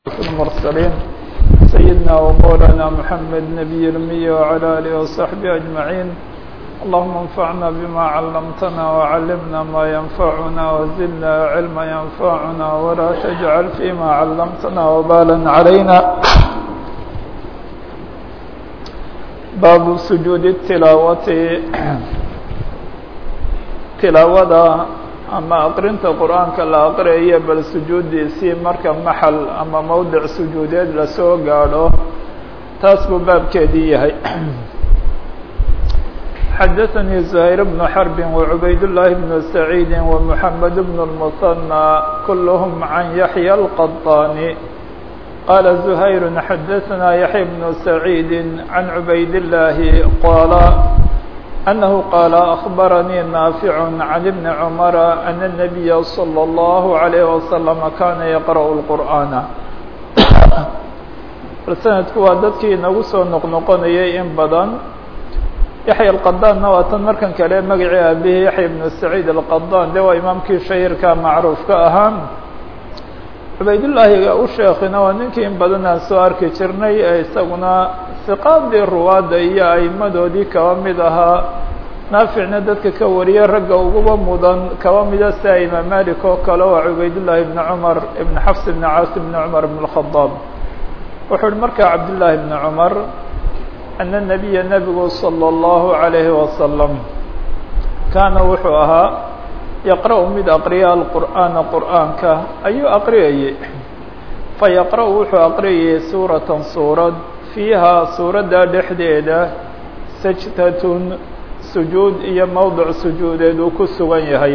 المرسلين سيدنا ومولانا محمد نبي الأمي وعلى آله وصحبه أجمعين. اللهم انفعنا بما علمتنا وعلمنا ما ينفعنا وزدنا علما ينفعنا ولا تجعل فيما علمتنا وبالا علينا. باب سجود التلاوة tilaawada ama aqrinta qur-aanka la aqriyayo bal sujuudiisii marka maxal ama mowdic sujuudeed lasoo gaadho taas buu baabkeedii yahay. xadaثnي زهير بن حرب وعبيد الله بن سعيد ومحمد بن المثنى كلهم عن يحيى القطاني قال زهير حدثنا يحيى بن سعيد عن عبيد الله قال أنه قال أخبرني نافع عن ابن عمر أن النبي صلى الله عليه وسلم كان يقرأ القرآن. sanadku waa dadkii nagu soo noqnoqonayay in badan. yaxya alqadaan waa tan markan kale magacii aabihii yaxya ibnu saciid alqadaan de waa imaamkii shahirka macruufka ahaa. cubaydullaahiga u sheekina waa ninkii in badan aan soo arki jirnay ee isaguna siqaadii ruwaadda iyo aimadoodii kaba mid ahaa. naaficna dadka ka wariyay ragga uguba mudan kaba mida sia imaam malik oo kale waa cubaydullaahi ibni cumar ibn xafs ibn caasim ibn cumar ibn اlkhadaab. wuxuu uhi markaa cabdullaahi ibni cumar ana nabiya nebigu salى اllahu عalayhi wasalam kaana wuxuu ahaa yaqra' mid aqriya alqur'aana qur'aanka ayuu aqriyayey. fayaqra' wuxuu aqriyayey suuratan suurad fiiha suuradda dhexdeeda sajdatun sujuud iyo mowdic sujuudeed uu ku sugan yahay.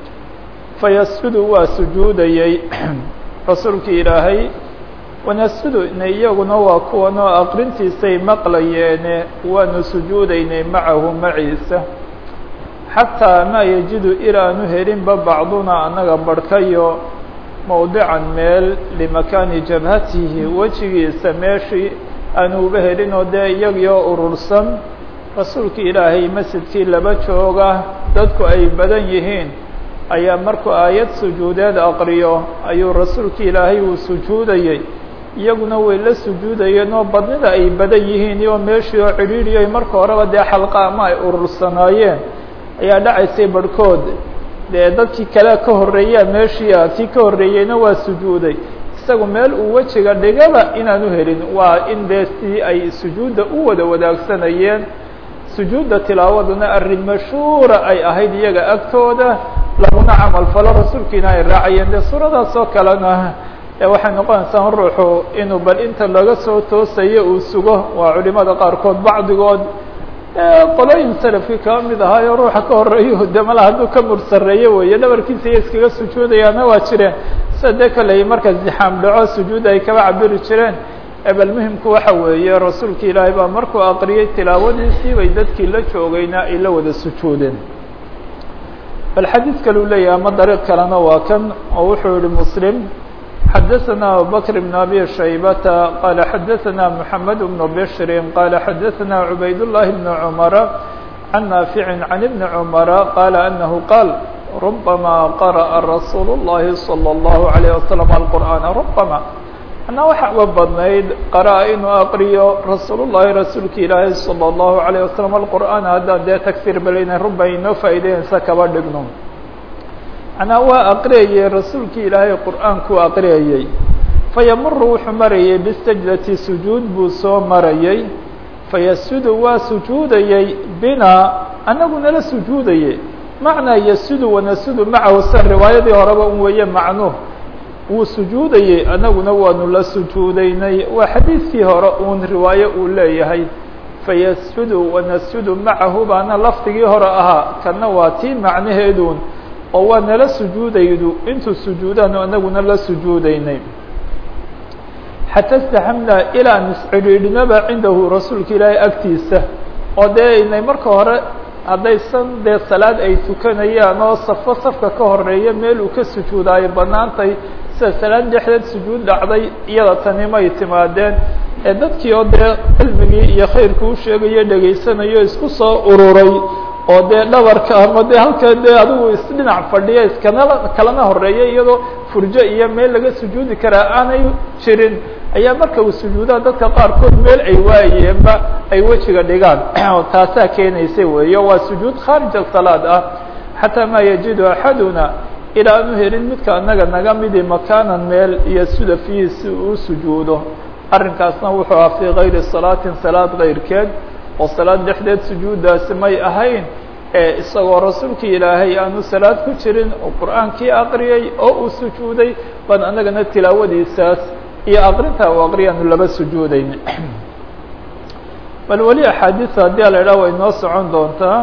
fayasjudu waa sujuudayey rasuulkii ilaahay wanasjudu iyaguna waa kuwanoo aqrintiisay maqlayeene waanu sujuudaynay macahu maciisa xataa maa yajidu ilaanu helinba bacduna annaga barhkayo mowdican meel limakaani jabhatihi wejigiisa meeshii aanu uba helinoo dee iyagioo urursan rasuulka ilaahay masjidkii laba jooga dadku ay badan yihiin ayaa markuu aayad sujuudeed aqriyo ayuu rasuulka ilaahay uu sujuudayey iyaguna way la sujuudayeen oo badnida ay badan yihiin iyo meeshii oo cidhiidhiyay marka horeba dee xalqa ama ay urursanaayeen ayaa dhacaysay barhkood dee dadkii kale ka horreeyaa meeshii kii ka horreeyeyna waa sujuuday isagu meel uu wejiga dhigaba inaanu helin. waa in dee si ay sujuudda u wada wadaagsanayeen sujuudda tilaawaduna arrin mashhuura ay ahayd iyaga agtooda laguna camal falo rasuulkiina ay raacayeen. dee suuradaas oo kalena waxay noqonaysaa ruuxu inuu bal inta laga soo toosayo uu sugo. waa culimada qaarkood bacdigood qolooyin salafkii kaba mid ahaayo ruuxa ka horeeyo de mala hadduu ka mursareeyo weeye dhabarkiisa iyo iskaga sujuudayaana waa jireen sida dee kaley marka zixaam dhaco sujuud ay kaba cabiri jireen. bal muhimku waxa weeye rasuulka ilaahay baa markuu aqriyay tilaawadiisii bay dadkii la joogayna ay la wada sujuudeen. bal xadiid kale uu leeyahay ama dariiq kalena waa kan oo wuxuu yihi muslim xadaثna abubakr بn abi shaybata qala xadaثna mحamed بn bshri qala xadaثna cubayd الlahi بn cmara can naafici can ibni cmara qala anahu qaal rubama qara'a rasuul الlahi salى الlahu عalيه wasalam alqur'ana rubama anaa waxa uga badnayd qara'a inuu aqriyo rasuul الlahi rasuulka ilaahi salى الlahu عalيه wasalam alqur'ana haddaan dee tagfir balayna ruba inoo faa'ideynaysa kaba dhigno. anaa waa aqriyayey rasuulkii ilaahay qur'aankuu aqriyayey fayamuru wuxuu marayey bisajdati sujuud buu soo marayey fayasjudu waa sujuudayey binaa anaguna la sujuudayey macnaa yasjudu wanasjudu macahu sa riwaayadii horeba un weeye macnuh wuu sujuudayey anaguna waanu la sujuudaynay. waa xadiidkii hore uun riwaayo uu leeyahay fayasjudu wanasjudu macahu baana lafdigii hore ahaa kana waa tii macnaheeduun oo waa nala sujuudaydu intuu sujuudaanu anaguna la sujuudaynay. xataa istaxamnaa ilaa niscidhiidhinaba cindahu rasuulka ilaahay agtiisa oo dee inay marka hore haddaysan dee salaad ay tukanayaan oo safo safka ka horeeya meel uu ka sujuudaayo banaantay sida salaad dhexdeed sujuud dhacday iyada tani may timaadeen dadkii oo dee cilmigii iyo khayrkii u sheegayo dhegaysanayo isku soo ururay oo dee dhabarka ama dee halka dee adigu isdhinac fadhiya kalana horeeya iyadoo furjo iyo meel laga sujuudi karaa aanay jirin ayaa marka uu sujuudaa dadka qaarkood meel ay waayeenba ay wejiga dhigaan taasaa keenaysa weeyo waa sujuud khaarij salaad ah xataa maa yajidu axaduna ilaa aanu helin midka anaga naga midi makaanan meel iyo sida fiihi si uu sujuudo arrinkaasna wuxuu ah fii gayri salaatin salaad kayrkeed oo salaad dhexdeed sujuuddaasi may ahayn isagoo rasuulkii ilaahay aanu salaad ku jirin oo qur'aankii aqriyay oo uu sujuuday baan anagana tilaawadiisaas iyo aqrinta uu aqriyaanu laba sujuudayn bal weli axaadiisa haddii la idhaha way noo socon doontaa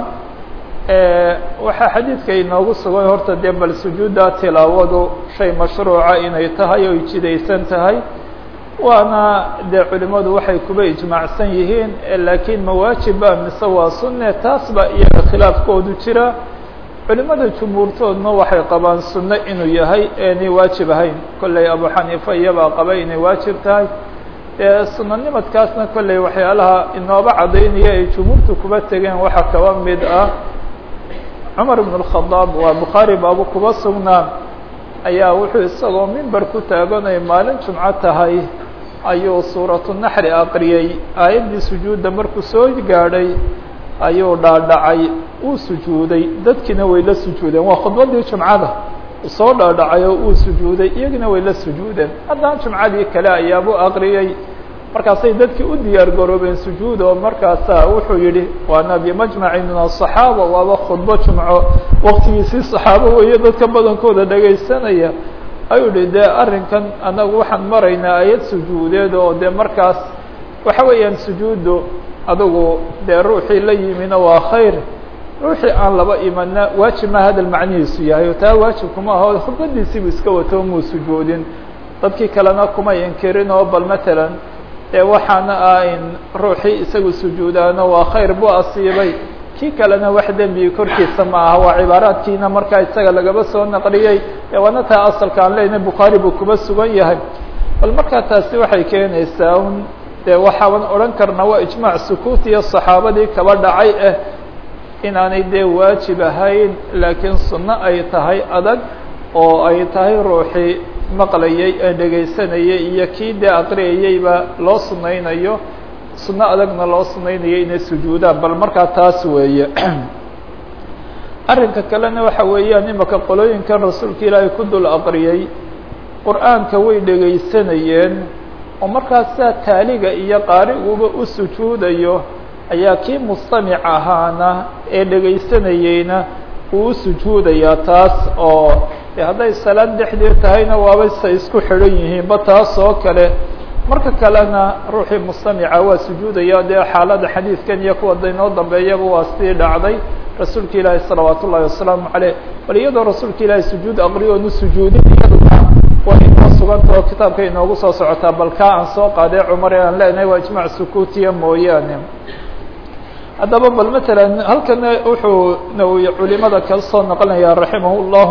waxaa xadiidka inoogu sugan horta dee bal sujuudda tilaawadu shay mashruuca inay tahay oo jidaysan tahay waana dee culimadu waxay kuba ijmaacsan yihiin laakiin mawaajiba mise waa sunne taas ba iyaga khilaafkoodu jira culimada jumhuurtoodna waxay qabaan sunne inuu yahay aanay waajib ahayn kolley abu xaniifa iyabaa qaba inay waajib tahay sunanimadkaasna kolley waxyaalaha inooba cadaynaya ay jumhuurtu kuba tegeen waxaa kaba mid ah cumar ibn اkhadaab waa bukhaari baabu kuba sugnaa ayaa wuxuu isagoo mimber ku taaganay maalin jumco tahay ayuu suuratu naxri aqriyey aayaddii sujuudda markuu soo gaadhay ayuu dhaadhacay uu sujuuday dadkiina way la sujuudeen waa khudbadii jumcada soo dhaadhacay oo uu sujuuday iyagina way la sujuudeen haddana jumcadii kale ayaabuu aqriyey markaasay dadkii u diyaar garoobeen sujuud oo markaasaa wuxuu yidhi waana bimajmacin min aلصaxaaba waaba khudbo jumco waktigiisii صaxaabo weeye dadka badankooda dhegaysanaya ayuu yihi dee arrinkan anagu waxaan maraynaa ayad sujuudeed oo dee markaas waxa weeyaan sujuuddu adugu dee ruuxii la yimina waa khayr ruuxii aan laba imana waajib ma hadal macnihiisu yahay oo taa waajibkuma aho khudbadiisiibu iska wato muu sujuudin dadkii kalena kuma inkirin oo bal matalan waxaana ah in ruuxii isagu sujuudaano waa khayr buu asiibay kii kalena wax dembi korkiisa ma aha waa cibaaraadkiina markaa isaga lagaba soo naqliyey waana taa asalka aan leyna bukhaari buu kuba sugan yahay bal markaa taasi waxay keenaysaa un dee waxaaban odhan karna waa ijmaac sukuut iyo saxaabadii kaba dhacay ah inaanay dee waajib ahayn laakiin sunno ay tahay adag oo ay tahay ruuxii maqlayay ee dhegaysanayay iyo kii dee aqriyayeyba loo sunaynayo sunno adagna loo sunaynayo inay sujuudaan bal markaa taas weeye arrinka kalena waxa weeyaan imaka qolooyinkan rasuulka ilaahay ku dul aqriyay qur'aanka way dhegaysanayeen oo markaasaa taaliga iyo qaariguba u sujuudayo ayaa kii mustamic ahaana ee dhegaysanayeyna uu u sujuudayaa taas oo hadday salaad dhexdeed tahayna waaba sa isku xidhan yihiinba taas oo kale marka kalena ruuxii mustamica waa sujuudaya dee xaalada xadiidkan iyo kuwa daynoo dambeeyaba waa sii dhacday rasuulka ilaahi salawaat ullahi wasalaamu caleyh bal iyadoo rasuulka ilaahi sujuud aqriyo nu sujuudin iyaduna waa inoo suganta oo kitaabka inoogu soo socotaa bal kaa aan soo qaaday cumar aan leenahay waa ijmaac sukuutiya mooyaane haddaba bal matalan halkana wuxuu nawiye culimada kala soo naqlinaya raximah llah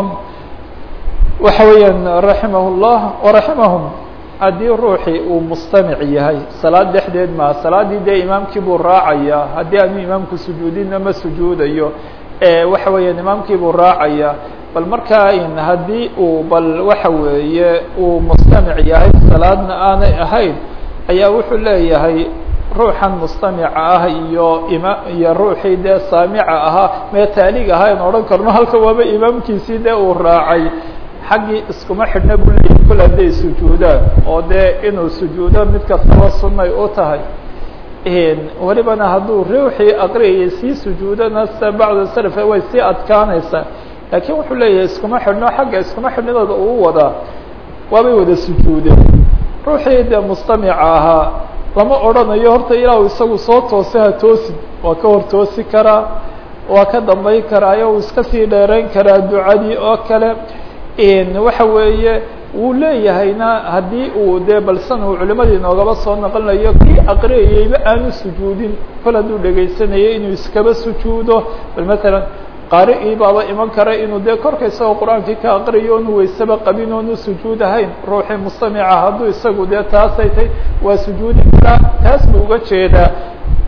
waxa weeyaan raximah llah waraximahum haddii ruuxii uu mustamic yahay salaad dhexdeed maa salaaddii dee imaamkii buu raacayaa haddii aanu imaamku sujuudinna ma sujuudayo waxa weeyaan imaamkii buu raacayaa bal markaa haddii uu bal waxa weeye uu mustamic yahay salaadna aanay ahayn ayaa wuxuu leeyahay ruuxan mustamica ah iyo ruuxii dee saamica ahaa mee taalig ahaa in odhan karno halka waaba imaamkiisii dee uu raacay xaggii iskuma xidhna buu leeyahay kol hadday sujuudaan oo dee inuu sujuudo mid kastaba sunnay u tahay welibana hadduu ruuxii aqriyayay sii sujuudana sida bacda salaf way sii adkaanaysaa laakiin wuxuu leeyahay iskuma xidhno xagga iskuma xidhnidooda uu wadaa waabay wada sujuudeen ruuxii dee mustamica ahaa lama odhanayo horta ilaahu isagu soo toose ha toosin waa ka hor toosi karaa waa ka dambayn karaayo uu iska sii dheerayn karaa ducadii oo kale waxa weeye wuu leeyahayna haddii uu dee balsan uu culimadii noogaba soo naqlinayo kii aqriyayeyba aanu sujuudin kol hadduu dhegaysanayay inuu iskaba sujuudo bal matalan qaari-ii baaba iman kara inuu dee korka isagoo qur-aankii ka aqriyo oonu waysaba qabin oonu sujuud ahayn ruuxii mustamica hadduu isagu dee taasay tay waa sujuudi karaa taas buu uga jeedaa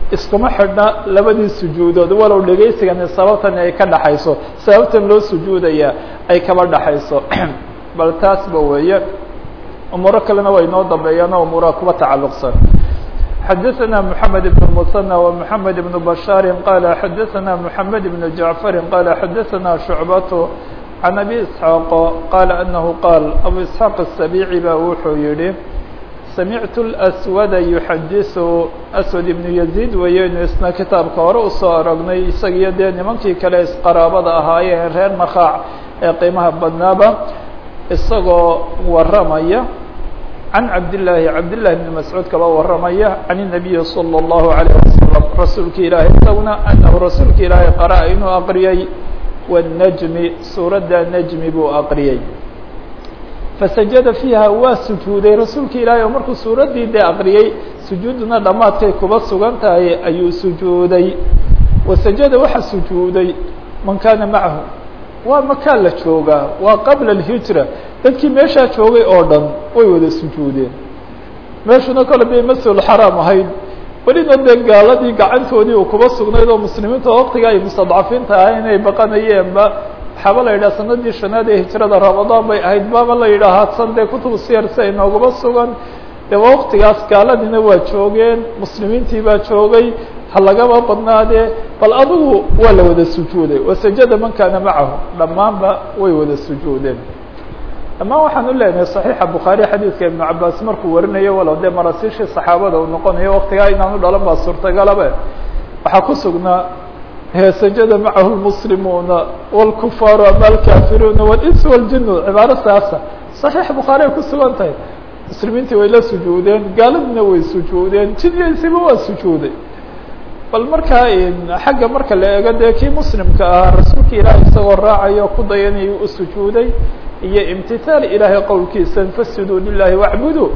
iskuma xidhna labadii sujuudood walow dhegaysigani sababtan ay ka dhaxayso sababtan loo sujuudaya ay kaba dhaxayso bal taasba weeye umuuro kalena way noo dambeeyaan oo umuuraha kuba tacalluqsan xadaثna محamed بن المثنى ومحamed بن بشhاar qال xadaثna محamed بن جaعفر qال xadaثna شhuعبة عن أbي إسحاaq qال أنه qاal أbو إسحاaq السبيعي ba wuxuu yihi samictu الأswada yuxadiثu aswad ibnu yaziid weyeynu isna kitaabka hore usoo aragnay isagiyo dee nimankii kale isqaraabada ahaayeen reer nakaac ee qiimaha badnaaba isagoo waramaya can cabdillaahi bni mascuud kaba waramaya can الnabiyi salى الlahu عalيه wasalam rasuulka ilaahay isaguna anahu rasuulka ilaahay qara'a inuu aqriyay wالnajmi suuradda najmi buu aqriyey fasajada fiiha waa sujuuday rasuulka ilaahay oo markuu suuraddii dee aqriyey sujuuduna dhammaadkay kuba sugan tahay ayuu sujuuday wasajada waxa sujuuday man kaana macahu waa makaan la joogaa waa qabla الhijra dadkii meeshaa joogay oo dhan way wada sujuudeen meeshuna kale bay masjidulxaraam ahayd welina dee gaaladii gacantoodii uu kuba sugnayd oo muslimiinta waqtiga ay mustadcafiinta ahay inay baqanayeenba waxaaba la yidhaha sanadii shanaad ee hijrada ramadaan bay ahayd baaba la yidhaahaa san dee kutubu siyar si ay nooguba sugan dee waqtigaas gaaladiina waa joogeen muslimiintii baa joogay ha lagaba badnaadee bal adigu waa la wada sujuuday wasajada man kaana macahu dhammaanba way wada sujuudeen dhammaan waxaan u leenahay صaxiixa bukhaari xadiidka ibnu cabaas markuu warinayo walow dee marasiishii saxaabada uu noqonayo waqtigaa inaanu dhalan baa suurtagalabe waxaa ku sugnaa sajada macahu lmuslimuuna wاlkufaaru ama alkaafiruuna wاlins wاljinu cibaaro saasa صaxiix bukhaari ay ku sugan tahay muslimiintii way la sujuudeen gaaladina way sujuudeen jidiyaysiba waa sujuuday bal markaa xagga marka la eego dee kii muslimka ahaa rasuulka ilaahay isagoo raacayo ku dayanayuu u sujuuday iyo imtithaal ilaahay qowlkiisa fasjuduu lilahi wacbudu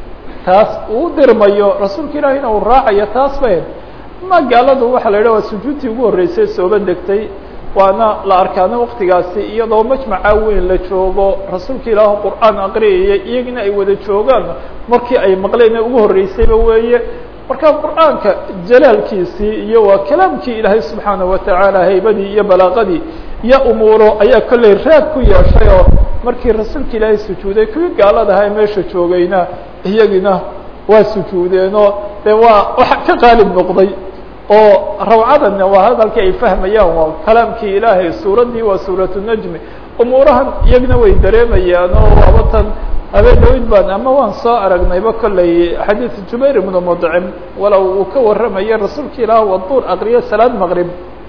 taas uu dirmayo rasuulka ilaahayna uu raacayo taas ba ama gaaladu waxaa la yidhah waa sujuudtii ugu horreysay sooba degtay waana la arkaana waqtigaasi iyadoo majmaca weyn la joogo rasuulka ilaah qur'aan aqriyaya iyagina ay wada joogaan markii ay maqleen ugu horreysayba weeye marka qur'aanka jalaalkiisii iyo waa kalaamkii ilaahay subxaanaه watacaala haybadii iyo balaaqadii iyo umuuro ayaa kolley raad ku yeeshay oo markii rasuulka ilaahay sujuuday kuwii gaalada ahaa meesha joogayna iyagina waa sujuudeenoo dee waa waxa ka qaalib noqday oo rawcadanna waa hadalkii ay fahmayaan waa kalaamkii ilaahay suuraddii waa suuratu najmi umuurahan iyagina way dareemayaan oo waabatan habeen dhawid baan ama waan soo aragnayba kolley xadiid jubayr ibnu mudcim walow uu ka warramaya rasuulka ilaah waduur aqriye salaad maqrib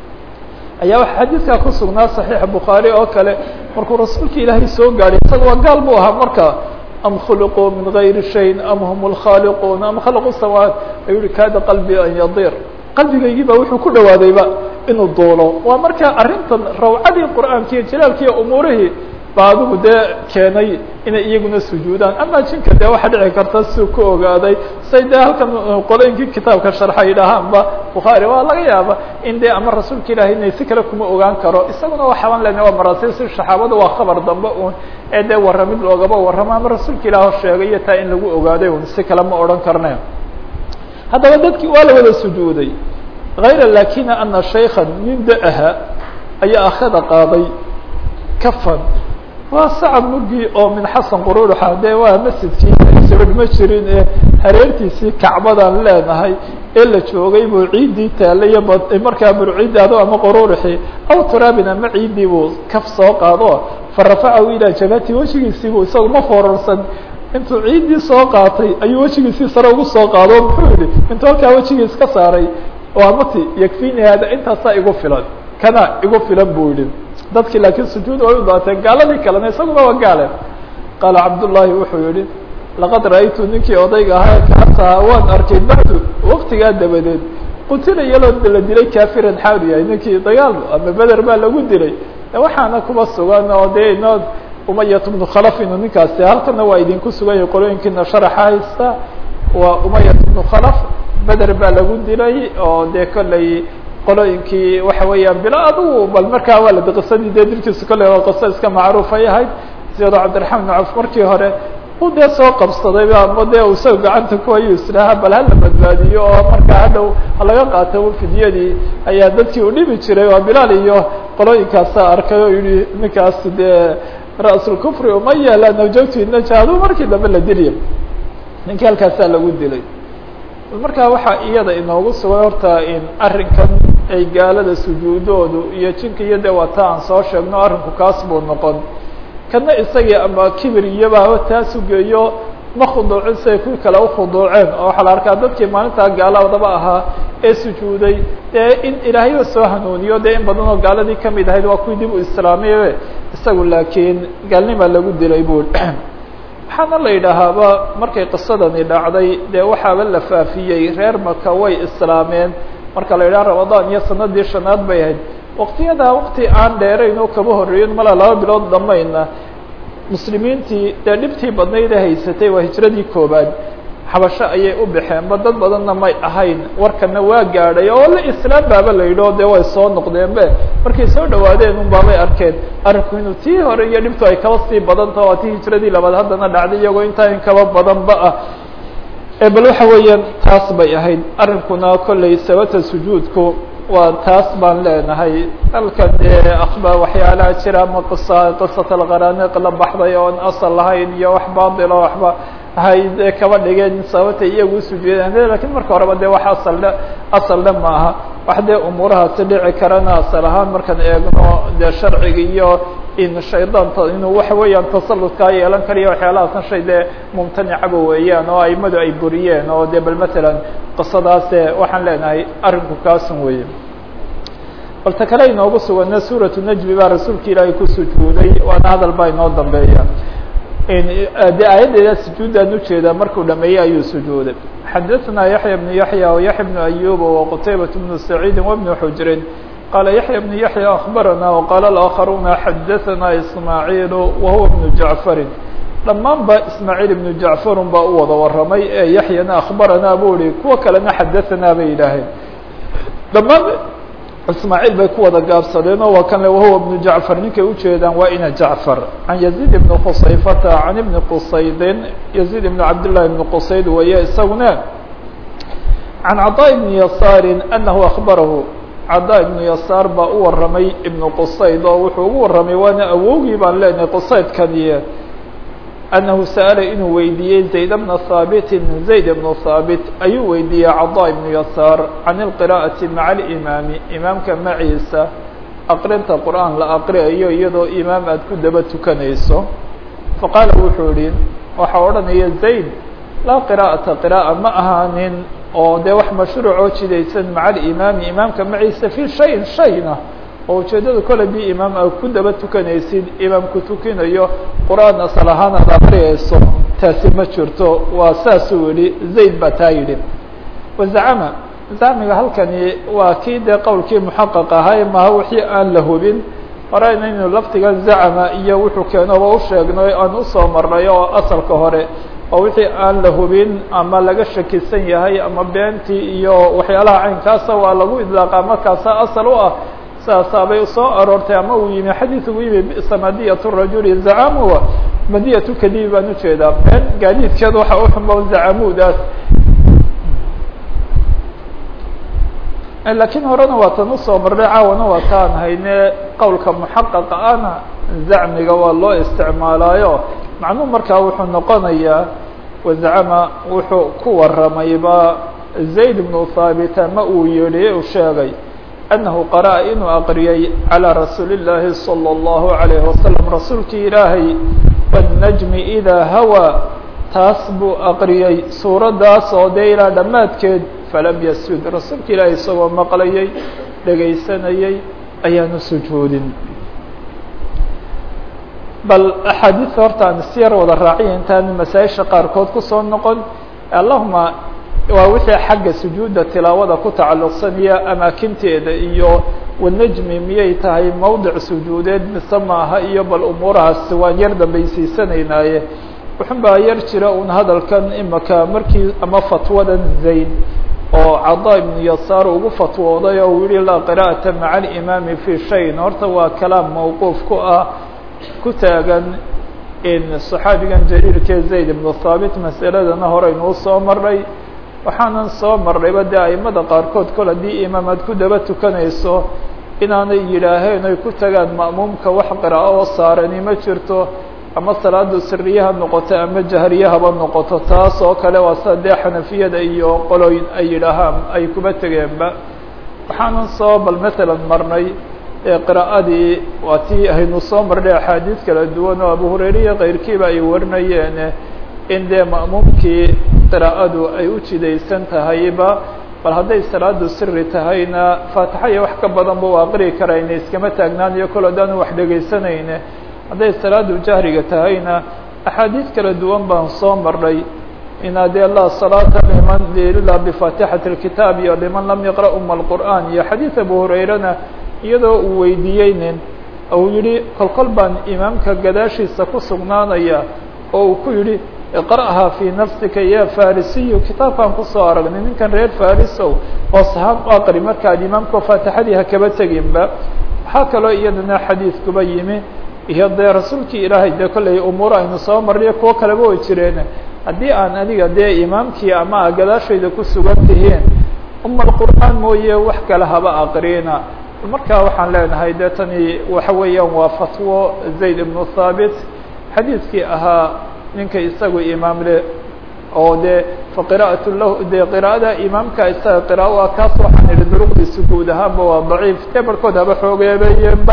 ayaa waxa xadiidkaa ku sugnaa صaxiixa bukhaari oo kale markuu rasuulka ilaahay soo gaadhay isaga waa gaal buu ahaa marka am khuliquu min gayri shayin am hum lkhaaliquun am khalaqu samaawaat ayuu yihi kaada qalbi an yadir qalbigaygii baa wuxuu ku dhawaadayba inuu duulo waa marka arrintan rawcadii qur'aanka iyo jalaalkiiyo umuurihii ba adigu dee keenay inay iyaguna sujuudaan ama jinka dee waxaa dhici karta siu ku ogaaday say dee halkan qolooyinkii kitaabka sharxa yidhaahaanba bukhaari waa laga yaaba in dee ama rasuulka ilaahay inay si kale kuma ogaan karo isaguna waxaabaan lena waa marasiisi saxaabada waa khabar dambe un ee dee warramid loogaba warramo ama rasuulka ilaah sheegay iyo taa in lagu ogaaday un si kale ma odhan karne haddaba dadkii waa la wada sujuuday hayra lakina ana shaykan nin da-aha ayaa akhada qaaday kafan waa sacab mugii oo min xasan qururuxa dee waa masjidkii sabadh ma jirin ee hareertiisii kacbadan leenahay ee la joogay buu ciiddii taalayo markaa burcidaado ama qururuxii aw turaabin ama ciiddii buu kaf soo qaado farafacahu ilaa jabhati wejigiisii buu isagu ma foorarsan intuu ciiddii soo qaatay ayuu wejigiisii sare ugu soo qaado muxuu yihi intuu halkaa wejigiis ka saaray waa mati yakfini hada intaasaa igu filan kana igu filan buu yihi dadkii laakiin sujuud way u daateen gaaladii kalena isaguna waa gaale qaala cabdullaahi wuxuu yihi laqad ra-aytu ninkii odayga ahaa kaasaa waan arkay bacdu waktigaa dabadeed qutila iyaloo la dilay kafiran xaalu yahay ninkii dagaal ama beder baa lagu dilay waxaana kuba sugan oo dee inoo umayat bnu khalaf inuu ninkaasi halkana waa idinku sugan yahay qolooyinkiina sharaxa haysta waa umayat bnu khalaf beder baa lagu dilay oo dee kolley qolooyinkii waxa weeyaan bila adugu bal markaa waa la qisadii dee dilkiisu kolley waa qiso iska macruuf ay ahayd siyadoo cabdiraxmaan ibn caf markii hore u dee soo qabsaday ama dee uu isaga gacanta ku hayo islaaha bal hala badbaadiyo oo markaa hadhow halaga qaato fidyadii ayaa dadkii u dhibi jiray waa bilaal iyo qolooyinkaasa arkay oo yihi ninkaas dee ra-sulkufri umaya la nawjagtu idnajaadu markii dambe la diliya ninkii halkaasaa lagu dilay markaa waxaa iyada inoogu sugay horta in arrinkan ay gaalada sujuudoodu iyo jinka iyo dee wata aan soo sheegno arrinku kaas buu noqon kana isagii ama kibir iyoba taas ugeeyo ma khuduucin siay kuwii kale ukhuduuceen oo waxaa la arkaa dadkii maalintaa gaaladaba ahaa ee sujuuday dee in ilaahayba soo hanuuniyo dee in badan oo gaaladii kamid ahayd waa kuwii dib u islaamiye isagu laakiin gaalnima lagu dilay buu waxaana la yidhaahaaba markay qisadani dhacday dee waxaaba la faafiyey reer maka way islaameen marka la yidhaha ramadaan iyo sanadii shanaad bay ahayd waqtiyadaa waqti aan dheerayn oo kaba horreeyin mala 2 bilood dhamayna muslimiintii dee dhibtii badnayd ee haysatay waa hijradii koobaad xabasho ayay u baxeenba dad badanna may ahayn warkana waa gaadhay oo la islaam baaba la yidhi o dee way soo noqdeenbe markay soo dhawaadeen un baabay arkeen arrinku inuu tii hore iyo dhibtu ay kaba sii badanta waa tii hijradii labaad haddana dhacday iyagoo intaa in kaba badanba ah bal waxa weeyaan taas bay ahayd arrinkuna kollay sababta sujuudku waa taas baan leenahay halkan dee akhbaar waxyaalaha jira ama qisat alqaraaniq la baxday oon asal lahayn iyo wax baatilo waxba hay kaba dhigeen sababta iyagu usujuudeen lakin marka horeba dee wax asalna maaha wax dee umuurahaasi dhici karana asal ahaan markaan eegno dee sharciga iyo in shaydaanta inuu waxa weeyaan tasaludkaa yeelan karayo waxyaalahaasna shay dee mumtanicaba weeyaan oo aimadu ay buriyeen oo dee bal matalan qisadaase waxaan leenahay arrinku kaasun weeye bal ta kale inoogu sugana suuratu najmi baa rasuulka ilaahay ku sujuuday waana hadal baa inoo dambeeya de aayaddeeda sujuuddaan ujeedaa markuu dhameeyey ayuu sujuuday xadaثna yaحya بن yaحya وyaحya بن أyub وqtaybaة بن سacيid وبن xujrin qala yaحya بن yaحya أخbarana وqala الآkخaruna xadaثna ismaaعiil wahuwa بن jaعفari dhamaan ba ismaaعiil بن jaعفar baa u wada waramay ee yaحyana أخbarana bu ihi kuwa kalena xadaثna bay yidhaaheen dhamaan ismaaعiil bay ku wada gaabsadeen oo waa kan wahuwa بن jaعفar ninkay ujeedaan waa ina jaعفar can يزيد بن khusayfata can ibn qusaydin يزيد بن cabd للahi بن qusayd weeye isaguna can caطاء بن yasaari anahu أخbarahu caطاء بن yasaar baa u waramay ibn qusayd oo wuxuu ugu waramay waana awowgii baan leenahay qusaydkaniye أنه سأل inuu weydiiyey زayd بن ثابت زayd بن ثابت ayuu weydiiyey caضاء بن يasاar عan القراءaةi maعa الإimaam imaamka maciisa aqrinta qur'aan la aqriayo iyadoo imaam aad ku daba tukanayso faqaala wuxuu yihi waxaa odhanaya زayd laa qراءaةa qراءة ma ahaanin oo dee wax mashruucoo jidaysan maعa الإimaami imaamka maciisa في شhayin shayna oo ujeedada kole bi imaam aad ku daba tukanaysid imaamku tukinayo qur'aan asal ahaan aad aqriyayso taasi ma jirto waa saasuu yihi zayd baa taa yidhi wazacama zacmiga halkani waa kii dee qowlkii muxaqaq ahay maha wixii aan la hubin horeyna inu laftigan zacama iyo wuxuu keenoba u sheegnay aan usoo marnay oo asalka hore oo wixii aan la hubin ama laga shakisan yahay ama beentii iyo waxyaalaha caynkaasa waa lagu idlaaqa markaasa asal u ah saasaabay soo aroortay ama uu yimi xadiiث uu yimi bisa madiyat rajuli zacamuwa madiyatu kadibi baan ujeedaa been gaadiidkeed waxa u xumo zacamudaas lakiin horena waa tan usoo marnay caawana waa taan hayne qowlka muxaqaqa ana zacmiga waa loo isticmaalaayo macnuu markaa wuxuu noqonayaa wazacama wuxuu ku waramayba zayd bnu thaabita ma uu yihi u sheegay أنه قرأ inuu أqriyay عalى رasuuل اللahi صلى الله عليه وسلم rasuulkii ilaahay والنجم إdaa hawى taas buu aqriyay suuradaas oo dee ilaa dhammaadkeed falam ysjud rasuulka ilaahay isagoo maqlayay dhegaysanayay ayaanu sujuudin bal أxaadiث horta aan isyar wada raaciya intaan masaaئisha qaarkood kusoo noqon allahuma waa wixii xagga sujuudda tilaawada ku tacalluqsanaya amaakinteeda iyo wanajmi miyay tahay mowdic sujuudeed mise maaha iyo bal umuurahaas waan yar dambaysiisanaynaye wuxun baa yar jira un hadalkan imaka markii ama fatwadan zayd oo cadaa ibnu yasaar ugu fatwooday oo uu yihi laa qira'ata maca alimaami fi shayin horta waa kalaam mawquuf ku ah ku taagan صxaabigan jaliilkee zayd ibnu thaabit masaladana horeynuu soo maray waxaanan soo marnayba dee aimada qaarkood kol haddii imaam aad ku daba tukanayso inaanay yidhaaheen ay ku tagaan ma'muumka wax qiraa'o oo saarani ma jirto ama salaadu siriyaha noqoto ama jahriyahaba noqoto taas oo kale waa sida dee xanafiyada iyo qolooyin ay yidhaahaan ay kuba tegeenba waxaanan soo bal masalan marnay qiraa'adii waa tii aynu soo marnay axaadiis kala duwan oo abu hurayre iyo keyrkiiba ay warinayeen in dee ma'muumkii qiraa'adu ay u jidaysan tahayba bal hadday salaadu siri tahayna faatixa iyo wax ka badan ba u aqriyi karayna iskama taagnaanayo kol haddaanu wax dhegaysanayne hadday salaadu jahriga tahayna axaadiis kala duwan baan soo marnay ina dee laa salaata liman ilaa bifaatixati اlkitaab iyo liman lam yaqra uma alqur'aan iyo xadiis abu hurayrana iyadoo uu weydiiyey nin uu yihi kolkol baan imaamka gadaashiisa ku sugnaanaya oo uu ku yihi iqra'haa fii nafsika ya farisiyu kitaabkaan kusoo aragnay ninkan reer farisow oo sahaan u aqri markaad imaamka faatixadii hakaba teginba waxaa kaloo iyadana xadiidkuba yimi iyo dee rasuulkii ilaahay dee kollay umuur aynu soo marniyo kuwo kaleba way jireen haddii aan aniga dee imaamkii ama gadaashayda ku sugan tihiin uma alqur'aan mooye wax kale haba aqrina markaa waxaan leenahay dee tani waxa weeyaan waa fatwo zayd ibnu thaabit xadiidkii ahaa ninka isagu imaam le oo dee faqira'atu lahu dee qiraa'ada imaamka isaga qiraa'o ah kaas waxaan idhi duruqdiisa guud ahaanba waa daciif dee barkood haba xoogeebayeenba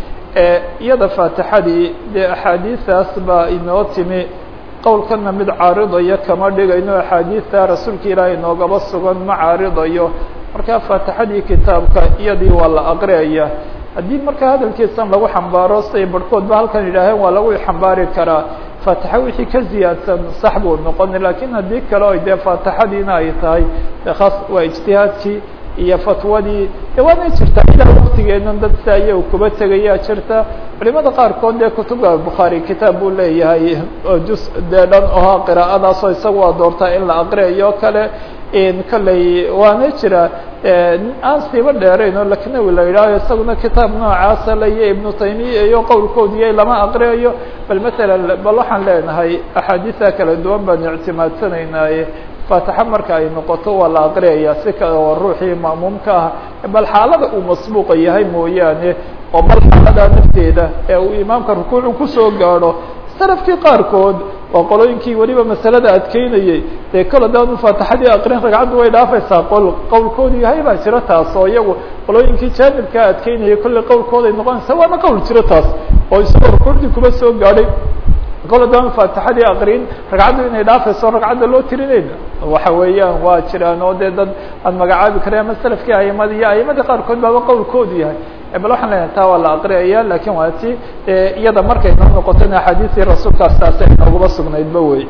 iyada faatixadii dee axaadiistaas baa inoo timi qowlkana mid caaridayo kama dhigayno axaadiista rasuulka ilaahay inoogaba sugan ma caaridayo markaa faatixadii kitaabka iyadii waa la aqriyaya haddii markaa hadalkiisan lagu xambaaro siay barhkoodba halkan yidhaaheen waa lagu xambaari karaa faatixa wixii ka ziyaadsan sax buu noqon lakin haddii kale o dee faatixadiina ay tahay khaas waa ijtihaadkii iyo fatwadii de waana jirta ilaa waktigeena dad si ayaga kuba tegayaa jirta culimada qaarkood dee kutubka bukhaari kitaab buu leeyahay oo juz dee dhan ohaa qiraa'adaasoo isaga waa doortaa in la aqriyayo kale kolley waana jira aan siiba dheerayn oo laknawi la yidhaaho isaguna kitaab noocaasa laiyo ibnu taymiya iyo qowlkoodiiyo lama aqriyayo bal masalan bal waxaan leenahay axaadiisa kala duwan baan ictimaadsanaynaaye faatixa marka ay noqoto waa la aqriyaya si ka oo ruuxii ma'muumka ah bal xaalada uu masbuuqa yahay mooyaane oo bal xaalada nafteeda ee uu imaamka rukuucu kusoo gaadho salafkii qaarkood oo qolooyinkii weliba masalada adkeynayey dee kol haddaanu faatixadii aqrin ragcaddu way dhaafaysaa qowlkoodu yahay baa jira taas oo iyagu qolooyinkii jaanibkaa adkeynayay kolley qowlkooday noqonaysa waana qowl jiro taas oo isagoo rukuucdii kuba soo gaadhay kol haddaanu faatixadii aqrin ragcaddu inay dhaafayso ragcadda loo tirinayna waxa weeyaan waa jiraan oo dee dad aan magacaabi karay ama salafkii aimada iyo aimadii qaarkood baaba qowlkoodu yahay bal waxaan lenahay taa waa la aqriyaya lakin waa ti iyada markay noo noqotona axaadiistii rasuulkaas taas ay noogaba sugnaydba wey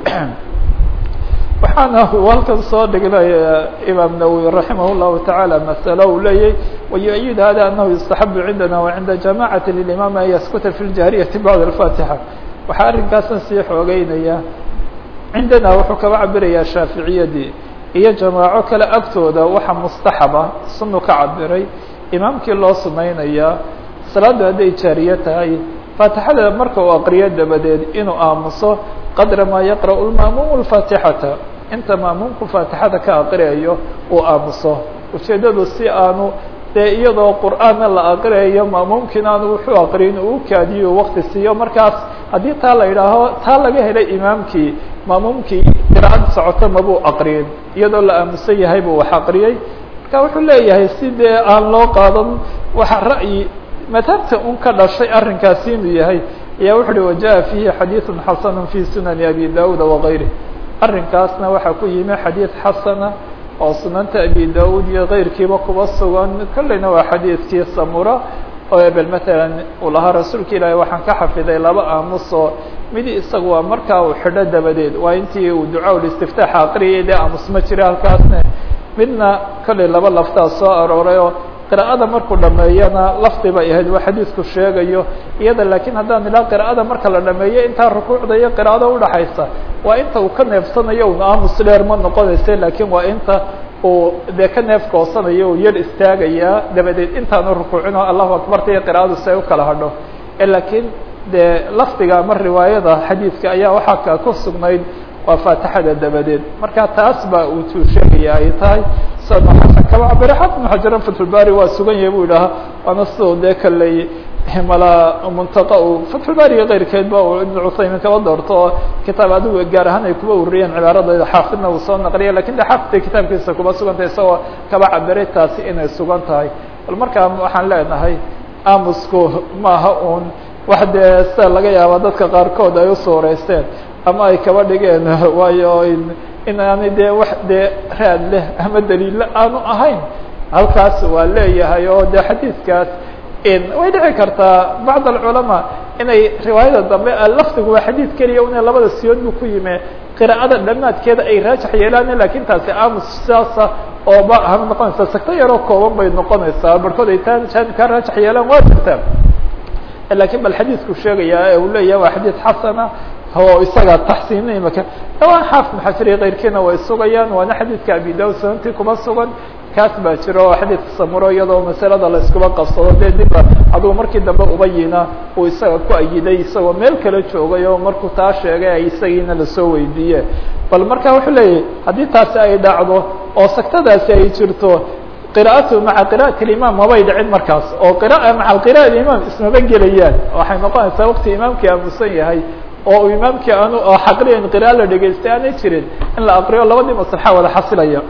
waxaana halkan soo dhignay imaam nawowi raximah llahu tacaala masalo uu leeyahy wayu-ayid hada anahu yustaxabu cindana wacinda jamacati lilimam an yaskuta fi ljahriyati bacda alfatixa waxaa arrinkaasan sii xoogeynaya cindana wuxuu kaba cabirayaa shaaficiyadii iyo jamaaco kale agtooda waxa mustaxaba sunu ka cabiray imaamkii loo sunaynayaa salaaddu hadday jaariye tahay faatixada marka uu aqriyo dabadeed inuu aamuso qadra maa yaqra'u lma'muumu lfaatixata inta ma'muumku faatixada ka aqriyayo uu aamuso ujeeddadu si aanu dee iyadoo qur'aanna la aqriyayo ma'muumkiina aanu wuxuu aqriyin uu kaadiyo wakti siiyo markaas haddii taa la yidhaaho taa laga helay imaamkii ma'muumkii qiraa'ad socoto mabuu aqriyin iyadoo la aamusan yahay buu wax aqriyey marka wuxuu leeyahay si dee aan loo qaadan waxa ra'yi madhabta un ka dhashay arrinkaasi inuu yahay ayaa wuxu uhi wajaءa fiihi xadiiثu xasanu fi sunani abi dawuda wagayrih arrinkaasna waxaa ku yimi xadiid xasana oo sunanta abi daud iyo keyrkiiba kuba sugan kolleyna waa xadiidkii samura oo bel matalan uu lahaa rasuulka ilaahay waxaan ka xafiday laba aamuso midi isaga waa markaa uu xidho dabadeed waa intii uu ducaa istiftaaxa aqriyay dee aamus ma jira halkaasna midna kolley laba laftaa soo arooray oo qiraa'ada markuu dhameeyana lafdi bay ahayd waa xadiidku sheegayo iyada lakiin haddaan ilaa qiraa'ada marka la dhameeyo intaa rukuucda iyo qiraa'ada udhaxaysa waa inta uu ka neefsanayo un aamus dheer ma noqonaysa lakiin waa inta uu dee ka neef goosanayo uu yar istaagayaa dabadeed intaanu rukuucino allahu akbarta iyo qiraa'adu si ay u kala hadho lakiin dee lafdiga ama riwaayada xadiidka ayaa waxaa ku sugnayd waa faatixada dabadeed marka taas baa uu tuu sheegaya ay tahay kaba cabire xafid ibn xajar fatxulbaari waa sugan yahay buu idhaha waana sidoo dee kaley mala muntaqa fatxulbaariga keyrkeed ba ibn cuthaymin kaba doorto oo kitaab adigu gaar ahaan ay kuba ururiyeen cibaaradeeda xaafidna uu soo naqliya lakin de xaafidka kitaabkiisa kuba sugan tahay isagoo kaba cabiray taasi inay sugan tahay bal markaa waxaan leenahay aamusku maaha un wax dee sida laga yaaba dadka qaarkood ay usooreysteen ama ay kaba dhigeen waayo in aanay dee wax dee raad leh ama daliille aanu ahayn halkaas waa leeyahay oo de xadiidkaas way dhici kartaa bacd alculamaa inay riwaayada dambe lafdigu waa xadiid keliya una labada siyood bu ku yime qiraa'ada dhamaadkeeda ay raajax yeelaan lakin taasi aamus sidaasa oo ba ha noqonaysaa sagto yaroo kooban bay noqonaysaa barkood ay taa jaanibkaa raajax yeelaan waa jirtaa lakin bal xadiidku sheegaya uu leeyahay waa xadiid xasana oo isaga taxsiina imaka dhawaan xaafid ibn xajar iyo keyrkiina way sugayaan waana xadiidka abi daud sanadkii kuma sugan kaas baa jiro oo xadiidka samuro iyadoo masalada la iskuba qabsado dee dibba adugu markii dambe ubayina uu isaga ku ayiday isagoo meel kala joogay oo markuu taa sheegay ay isagiina lasoo weydiiye bal marka wuxuu leeyahay haddii taasi ay dhacdo oo sagtadaasi ay jirto qira'atu maca qira'ati اlimaam mabay dhicin markaas oo qira'a maca qira'at imaam ismaba gelayaan waxay noqonaysaa waqti imaamkii aamusan yahay oo uu imaamkii aanu xaqriyan qira'a la dhegaystay aanay jirin in la aqriyo labadii maslaxa wada xasilaya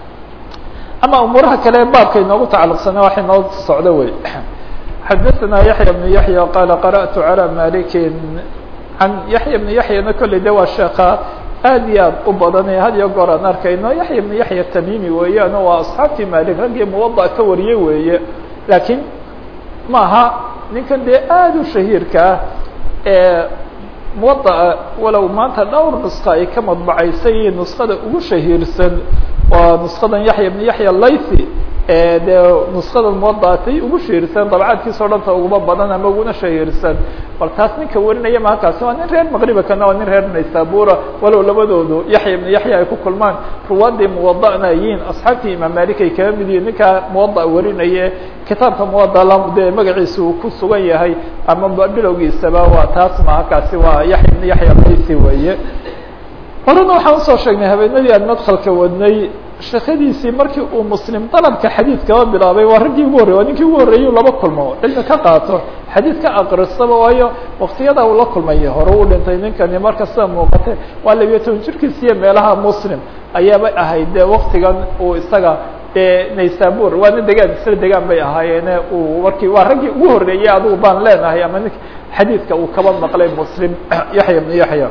ama umuuraha kale baabka inoogu tacalluqsana waxay noo socdo wey xadaثna yaحya بن yaحya qala qarأtu عalى maliki an yaحya بن yaحyana kolley de waa sheeka aad iyo aad u badan ee had iyo goor aan arkayno yaحya بن yaحya tamimi weeyaan oo waa asxaabtii malik raggii muwadac ka wariyey weeye lakiin maaha ninkan dee aad u shahiirka ah ee muwadaca walow maanta dhowr nuska ay ka madbacaysay nuskada ugu shahiirsan waa nuskadan yaحya بن yaحya laythi de nuskada muwadaatay ugu shahiirsan dabcaadkiisa o dhanta uguma badan ama uguna shahiirsan bal taas ninka warinaya makaasi waa nin reer maqriba kana waa nin reer naysabura walow labadoodu yaحya بن yaحya ay ku kulmaan ruwaadii muwadana yihiin asxaabtii imaam malik ay kaga mid yihin ninka muwada warinaye kitaabka muwada de magaciisa uu ku sugan yahay ama bilowgiisaba waa taas mahakaasi waa yaحya بن yaحya laythi weeye horena waxaan usoo sheegnay habeenadii aan madkalka wadnay sheekadiisii markii uu muslim dalabka xadiidkaba bilaabay waa raggii ugu horrey waa ninkii ugu horreeyey laba kulmo cilmi ka qaato xadiid ka aqrisaba waayo waktiyada uu la kulmay hore uu dhintay ninkani marka sida muuqate waa 12 jirkiisiiyo meelaha muslim ayaaba ahayd de waktigan uu isaga dee naysabur waana degaan isla degaan bay ahaayeene uu markii waa raggii ugu horreeyey adigu baan leenahay ama nink xadiidka uu kaba maqlay muslim yaحya بن yaحya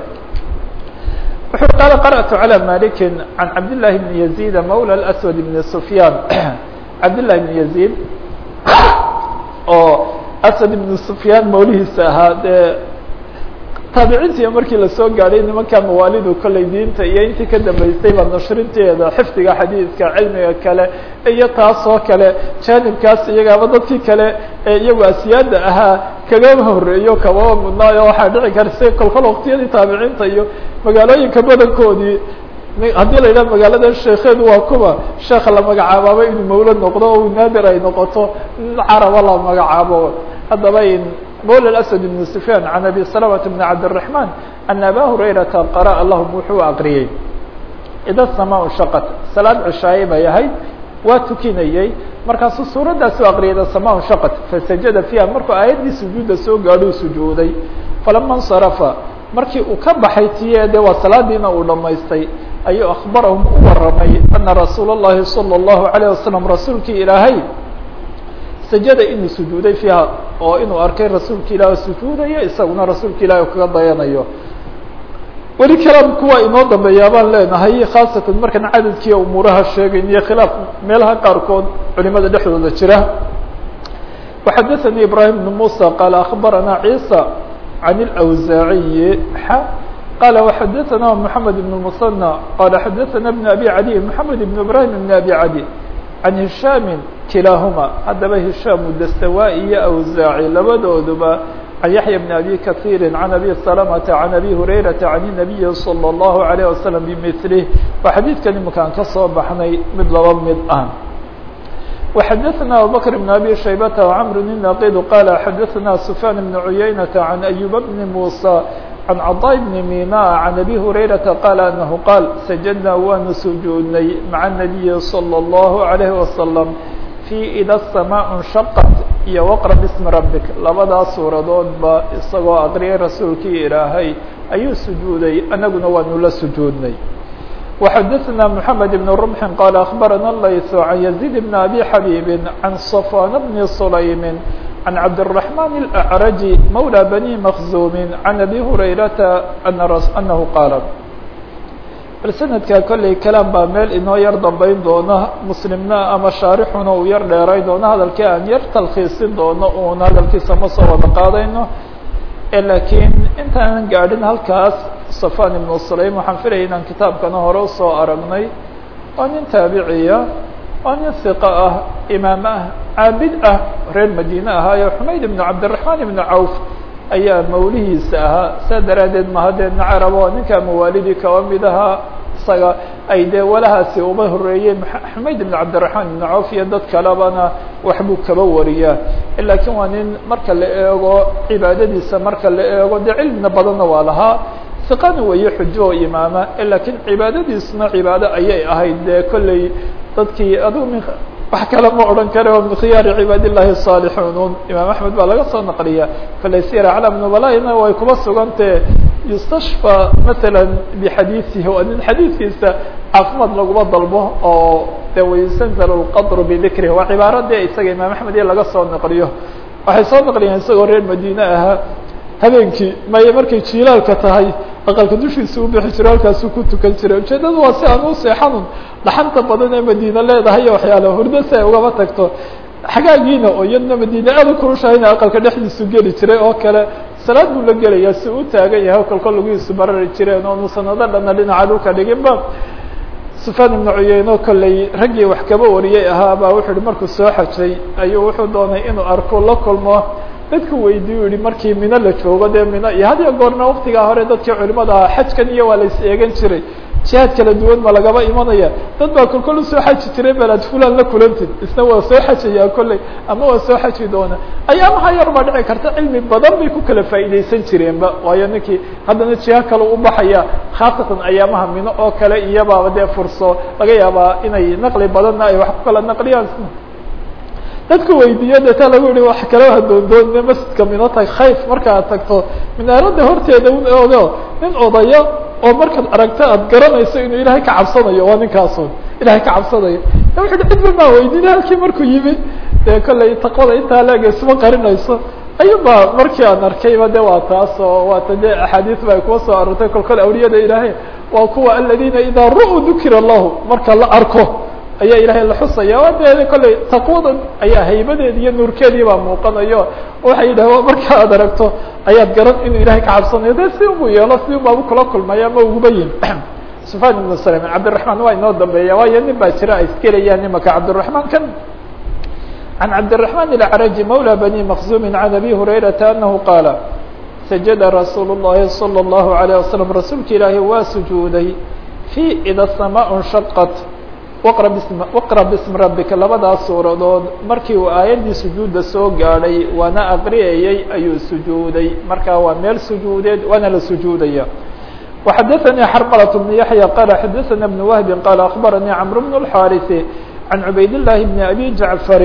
wuxuu qaala qarأtu عalى maliki can cabd لlahi بn yazid mawlى اأswad بn sufyaan cabd لlahi بn yazid oo aswad ibn sufyaan mawlihiisa ahaa dee taabiciintii markii lasoo gaadhay nimanka mawaalidu kolley diinta iyo intii ka dambeystay ba nashrinteeda xifdiga xadiidka cilmiga kale iyo taas oo kale jaanibkaas iyagaaba dadkii kale iyagu asiyaada ahaa kagama horeeyo kababa mudnaayo waxaa dhici karsa kolkol waktiyadii taabiciinta iyo magaalooyinka badankoodii haddii la yidhaha magaalada sheekeedu waa kuwa sheeka la magacaabaaba inuu mawlad noqdo o naadir ay noqoto caraba la magacaabo haddaba mولى الأسود بن سفyان عن أبي سلمة بن عبد الرحمن أن أbا هريرةa قرأ لهم wuxuu أqriyey إdا السماء انشhقت saلاad cشhaaye bay ahayd waa tukinayey markaasuu suuradaasu أqriyay إdا السماء انشhقت فسجد فيها markuu aaيaddii sujuuda soo gaadho sujuuday فلما انصرفa markii uu ka baxay tiye de waa salaadiina uu dhamaystay ayuu أخبرهم u waramay أنa رasuul اللahi صلى الله عليه وسلم rasuulkii ilaahay sajada inuu sujuuday fiiha oo inuu arkay rasuulka ilaah sujuudaya isaguna rasuulka ilaah kaga dayanayo weli kalaamku waa inoo dambeeyaa baan leenahay khaasatan markaan cadadkiiya umuuraha sheegayn iyo khilaaf meelaha qaarkood culimada dhexdooda jira وxadaثnي ibrahim بن muسى qال أخbarana عيسى عن الأwزاaعي qala وxadaثna محamed بن المثنى qala xadaثna بن أbي عadي محamed بن ibrahim بن أbي عadي عن هiشhاm kilaahuma haddaba هiشhاm dastawaa iyo أwزاaعي labadooduba عن yaحyى بن أbي kaثيr عن أbي سلمة عن أbي هurayرaةa عن النبي صلى الله عليه وسلم بmثله waa xadiidkan imakaan ka soo baxnay mid laba mid ah وxdثna abubكر بن أbي شhيبة وcمر الناqd qال xdثna سفyان بن عyynة عن أيوب بن موسى عن cطاء بن ميناء عن أbي هريرةa qال أنه qاaل سجدna waanu sujuudnay mعa النبي صلى الله عليه وسلم في إdا السماء انشhقت iyo وqرأ باسم ربك labadaas suuradoodba isagoo aqriyay rasuulkii ilaahay ayuu sujuuday anaguna waanu la sujuudnay. وxdثna محمد بن رمح qال أخبرنا الليث عن يزيد بن أبي حبيب عن صفوان بن سليم عن عبد الرحمن الأعرج مولى بني مخزوم عن أبي هريرة أنه qاaل bal snadka kolley kalaam baa meel inoo yar dambeyn doona muslimna ama shaarixuna uu yar dheeray doono hadalkii aan yar talkhiisin doono uun hadalkiisa ma soo wada qaadayno lakiin intaanan gaadhin halkaas صفوان بن سليم waxaan filaya inaan kitaabkana hore usoo aragnay waa nin taabiciya waa nin ثiqة ah imaam ah caabid ah reer madine ahaayo xumayd بن cabdالرحمن بن cawf ayaa mawlihiisa ahaa saa daraadeed mahadeedna carab oo ninkaa mawaalidii kaba mid ahaa isaga ay dee walahaasi uba horeeyeen xumayd بن cabdالرحمن بن cawf iyo dad kalebana waxbuu kaba wariyaa lakiin waa nin marka la eego cibaadadiisa marka la eego dee cilmina badanna waa lahaa ثiqana weeye xujo oo imaama lakiin cibaadadiisuna cibaado ayay ahayd dee kolley dadkii adigu min wax kale ma odhan kare oo min khiyaari cibaad الlahi الصاalixuun imaam أحmed baa laga soo naqliya kolley sir aclam nubalana way kuba sugantee yustashفى maثalا bxadiiثihi waa nin xadiidkiisa caafimaad laguma dalbo oo de wayusanzl الqadr bdikrih waa cibaaro de isaga imaam أحmed iyo laga soo naqliyo waxay soo naqliyeen isagoo reer madine ahaa habeenkii maye markay jilaalka tahay aqalka dushiisa u bixi jiro halkaasuu ku tukan jiray ujeedadu waa si aan u seexanun dhaxanta badan ee madiine leedahay iyo waxyaala hurdo si ay ugaba tagto xagaagiina oo iyadna madiine aad u kurushahayna aqalka dhexdiisu geli jiray oo kale salaad buu la gelayaa si u taagan yahay kolka lugihiisu barari jireen oonu sanado dhanna dhinaca dhulka dhiginba سفyاn بن عuyeyno kolley raggii wax kaba wariyey ahaa baa wuxuu yihi markuu soo xajay ayuu wuxuu doonay inuu arko la kulmo dadku weydiiyu yihi markii mino la joogo dee mino iyo had iyo goorna waktigaa hore dadkii culimada ahaa xajkan iyo waa la is eegan jiray jihaad kala duwan ma lagaba imanaya dad baa kolkol usoo xaji jiray balad fulan la kulantid isna waa soo xajayaa kolley ama waa soo xaji doona ayaamaha yar baa dhici karta cilmi badan bay ku kala faa'iidaysan jireenba waayo ninkii haddana jiha kale u baxaya khaasatan ayaamaha mino oo kale iyabaaba dee furso laga yaabaa inay naqli badanna ay wax ku kala naqliyaan dadku weydiiyo de taa lagu yihi wax kala hadoondoone masjidka mino tag khayf marka ad tagto minaarada horteeda un ogo nin odayo oo markaad aragto aad garanayso inuu ilaahay ka cabsanayo waa ninkaasun ilahay ka cabsanayo wuxu hi cidba maa weydiina halkii markuu yimi dee kolley taqwada intaa leega isma qarinayso ayuba markii aan arkayba de waa taas oo waata de axaadiis ba ay kuwa soo arortay kolkol awliyada ilaahay waa kuwa aladina idaa ru'uu dukira allahu marka la arko ayaa ilaahay la xusaya waa de kolley taqwada ayaa haybadeedi iyo nuurkeedii baa muuqanayo waxay yidhah marka aad aragto ayaad garan inuu ilahay ka cabsanayo de si ugu yeelo si ubaabu kula kulmaya ma uguba yin سفyاn بن سليم cabdiلرحمن waa inoo dambeeya waayo nin baa jira ay isgelayaan imaka cabdiلرحمن kan عن cabdiلرحمن الأعرج مولى بني مخزوم عن أbي هريرةa أنه qاaل سجد رsuuل اللhi صلى الله عليه وسلم rasuulka ilaahi waa sujuuday في إdا السماء انشhقت وqرأ باسم ربka labadaas suuradood markii uu aaيadii sujuuda soo gaadhay waana aqriyayey ayuu sujuuday marka waa meel sujuudeed waana la sujuudaya وxdثnي xرملة بن يحيى qال xdثna بن وهب qال أخبرني عمرو بن الحارث عن عبيد الله بن أبي جعفر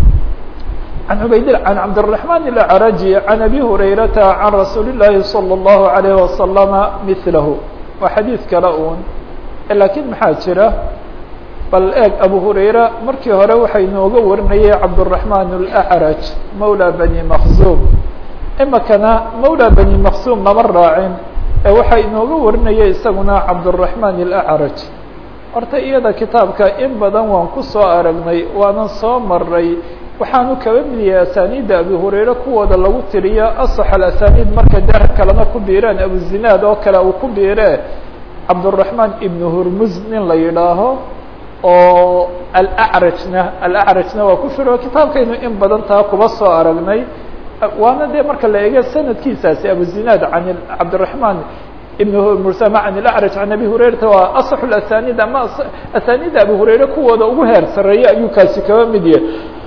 عن عبد الرحمن الأعرج عن أبي هريرة عن رsuuل اللhi صلى الله عليه وسلم مثله waa xadيiث kale un lakiin maxaa jira bal eeg أبو هريرة markii hore waxay nooga warinayay cabدالرحمن الأعرج مولى بني مخزوم imikana مولى بني مخزوم lama raacin waxaa inooga warinaya isaguna cabdالرحمن الأعرج horta iyada kitaabka in badan waan kusoo aragnay waanan soo maray waxaanu kaba midiyay asaniida abi hurayre kuwooda lagu tiriyo aصx alasaniid marka daar kalena ku biireen abuzinaad oo kale uu ku biire cabdالرحمن ibn hurmuz nin la yidhaaho oo alأعrajna waa ku firo kitaabkaynu in badan taa kuba soo aragnay waana dee marka la eego sanadkiisaasi abuzinaad can cabdiلرحمن ibn mursama can اlacraj can abi hurayrata waa aصxu asanid ama asanida abi hurayre kuwooda ugu heer sareeya ayuu kaasi kaba mid yahay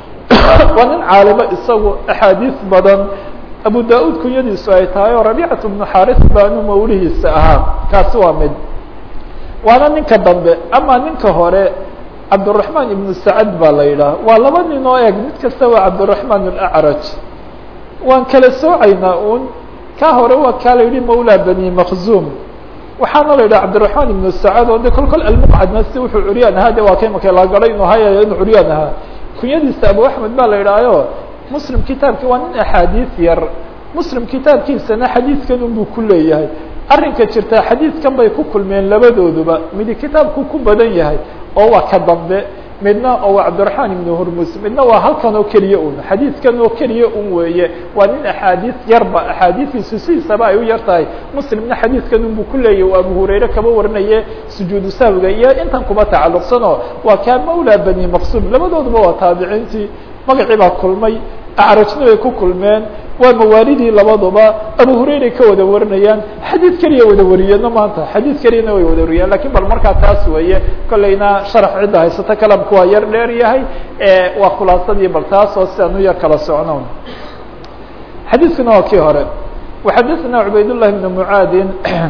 waa nin caalimo isagu axaadiis badan abu da-ud kunyadiisu ay tahay oo rabiicat bnu xaris baanu mawlihiisa ahaa kaasi waa mid waana ninka dambe ama ninka hore cabdالرaحman ibnu sacad baa la yidhaha waa laba nin oo eg mid kasta waa cabdالرaحman اlacraj waan kala soocaynaa un ka hore waa kaa la yihi mawla bani maqzum waxaana la yidhaha cabdالرaحman ibnu sacad oo de kol kol almuqcadna si wuxuu curyaan ahaa de waa kay markay la garay inuu hayayo inuu curyaan ahaa kunyadiisa abu axmed baa la yidhaahayo muslim kitaabki waa nin axaadiis yar muslim kitaabkiisana xadiidkan unbuu ku leeyahay arrinka jirta xadiidkan bay ku kulmeen labadooduba midi kitaabku ku badan yahay oo waa ka dambe midna oo waa cabdiraحman ibn hurmus midna waa halkan oo keliya un xadiidkan oo keliya un weeye waa nin axaadiis yarba axaadiistiisu sidiisaba ay u yar tahay muslimna xadiidkan unbuu ku leeyahy waa abu hurayre kaba warinaye sujuudu sahwiga iyo intan kuba tacalluqsano waa kaa mawla bani maqsum labadooduba waa taabiciintii magacii baa kulmay acrajna bay ku kulmeen waa mawaalidii labaduba abu hurayra ka wada warinayaan xadiid keliya wada wariyeenno maanta xadiid keliyana way wada wariyeen lakin bal markaa taas weeye kolleyna sharax cidda haysata kalamku waa yar dheer yahay waa khulaasadii bal taas oo si aan u yar kala socno xadiidkuna waa kii hore وxadaثna cubayd للhi بn mعaadin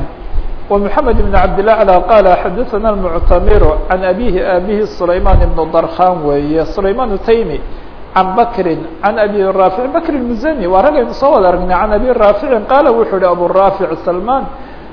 ومحamed بن cabdالأعlى qala xadaثna المctamir عan abihi سlayman بن darkhan weeye سlayman taymi عن بكر عن أبي رافع بكر المزني waa ragaynu soo wada aragnay عن أبي رافع qاaل wuxuu hi أبو رافع سلمان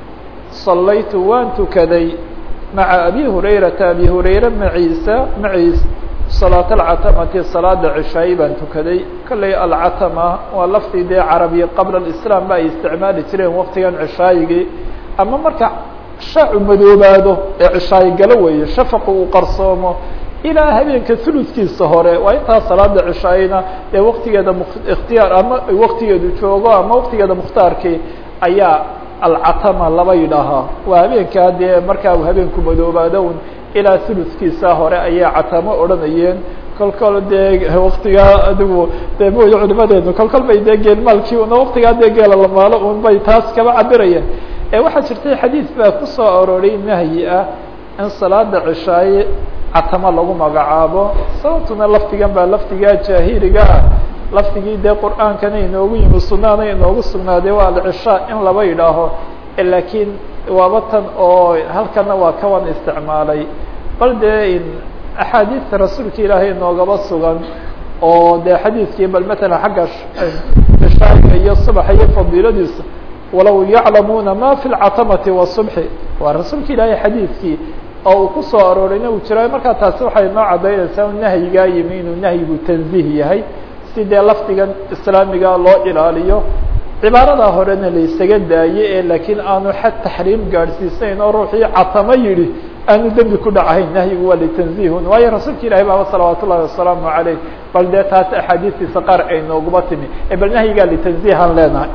صlayت waan tukaday مaعa أبي هريرةa أبي هريرة maعiis صلاaة الcتمةi صلاada عشhاaي baan tukaday kolley alcatmة waa laftii dee carabiya qabla الإسلام ba ay isticmaali jireen waqtigan cishاayigii ama marka shaacu madoobaado ee cishaayi galo weeye shafaqu uu qarsoomo ilaa habeenka ثuluثkiisa hore waa intaa salaada cishayna ee waqtigeeda اkhtiyaar ama waqtigeedu joogo ama waqtigeeda mukhtaarkii ayaa alcatama laba yidhaahaa waa habeenkaa dee markaa uu habeenku madoobaado un ilaa ثuluثkiisa hore ayaa catamo odhanayeen kolkol dee waqtigaa adigu de mooya culimadeenu kolkol bay dee geelmaalkii una waqtigaa dee geela la maalo un bay taas kaba cabirayeen waxaa jirtay xadiid baa kusoo aroray nahyi ah in salaada cishaaye catama lagu magacaabo sababtuna lafdigan baa lafdigaa jaahiliga ah lafdigii dee qur'aankana inoogu yimi sunaana inoogu sugnaaday waa alcishaa in laba yidhaaho lakiin waaba tan oo halkana waa kawan isticmaalay bal dee axaadiista rasuulka ilaahay inoogaba sugan oo dee xadiidkii bal matalan xagga cishaaga iyo subaxa iyo fadiiladiisa walow yaclamuuna ma fi lcatamati wasubxi waa rasuulka ilaahay xadiidkii oo uu ku soo aroorayna uu jira markaa taasi waxay noo cadaynaysaa in nahyigaa yimi inuu nahyigu tanziih yahay si dee lafdigan islaamiga loo ilaaliyo cibaaradaa horena laysaga daaye lakiin aanu xad taxriim gaadhsiisayn oo ruuxii catamo yidhi aanu dembi ku dhacahayn nahyigu waa litanziihun waayo rasuulka ilahi baaba salawaat ullahi wasalaamu aleyh bal dee taas axaadiistiisa qaar ay nooguba timi bal nahyigaa litanziihan leenahay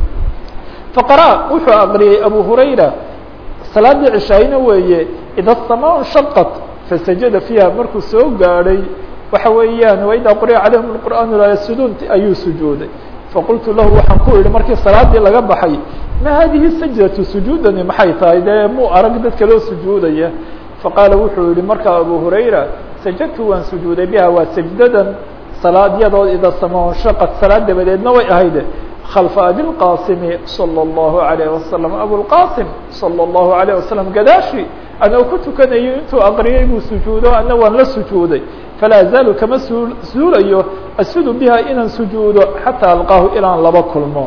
faqara wuxuu aqriyey abu hurayra salaadii cishaayna weeye ida الsamaء shaqat fasajada fiiha markuu soo gaadhay waxa weeyaan waida quri'a calayhim الqur'aan laa yasjuduun ayuu sujuuday faqultu lahu waxaan ku idhi markii salaadii laga baxay ma hadihi sajdatu sujuudani maxay tahay dee muu arag dadka loo sujuudaya faqaala wuxuu yihi markaa abu hurayra sajadtu waan sujuuday biha waa sajdadan salaadyadoo ida الsamaء shaqat salaad dabadeedna way ahayde خلف أبي القاسم صلى الله عليه وسلم أبو القاسم صلى الله عليه وسلم gadaaشhi anoo ku tukanayo intuu aqriyay buu sujuudo ana waan la sujuuday falaa zaalu kama suulayo asjudu biha inaan sujuudo xataa alqaahu ilaan laba kulmo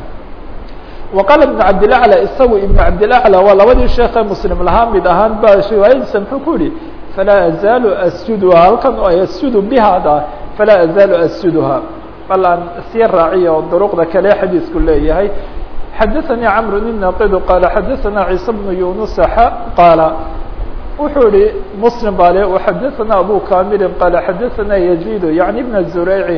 وqاla iبن cabdالأعlى isagu iبن cabdالأعlى waa labadii sheekee mslim lahaa mid ahaan ba riwaayadiisa muxuu ku yihi falaa azaalu asjuduha halkan asjudu bihada falaa azaalu asjuduha bal aan sii raaciya oo duruqda kale xadiisku leeyahay xadaثanii cmr الناqd qala xadaثana عيسى بن يuنس qaala wuxuu yihi mslim baa le xadaثana abu kamili qala xadaثana يزيد yaعnي بن زurayci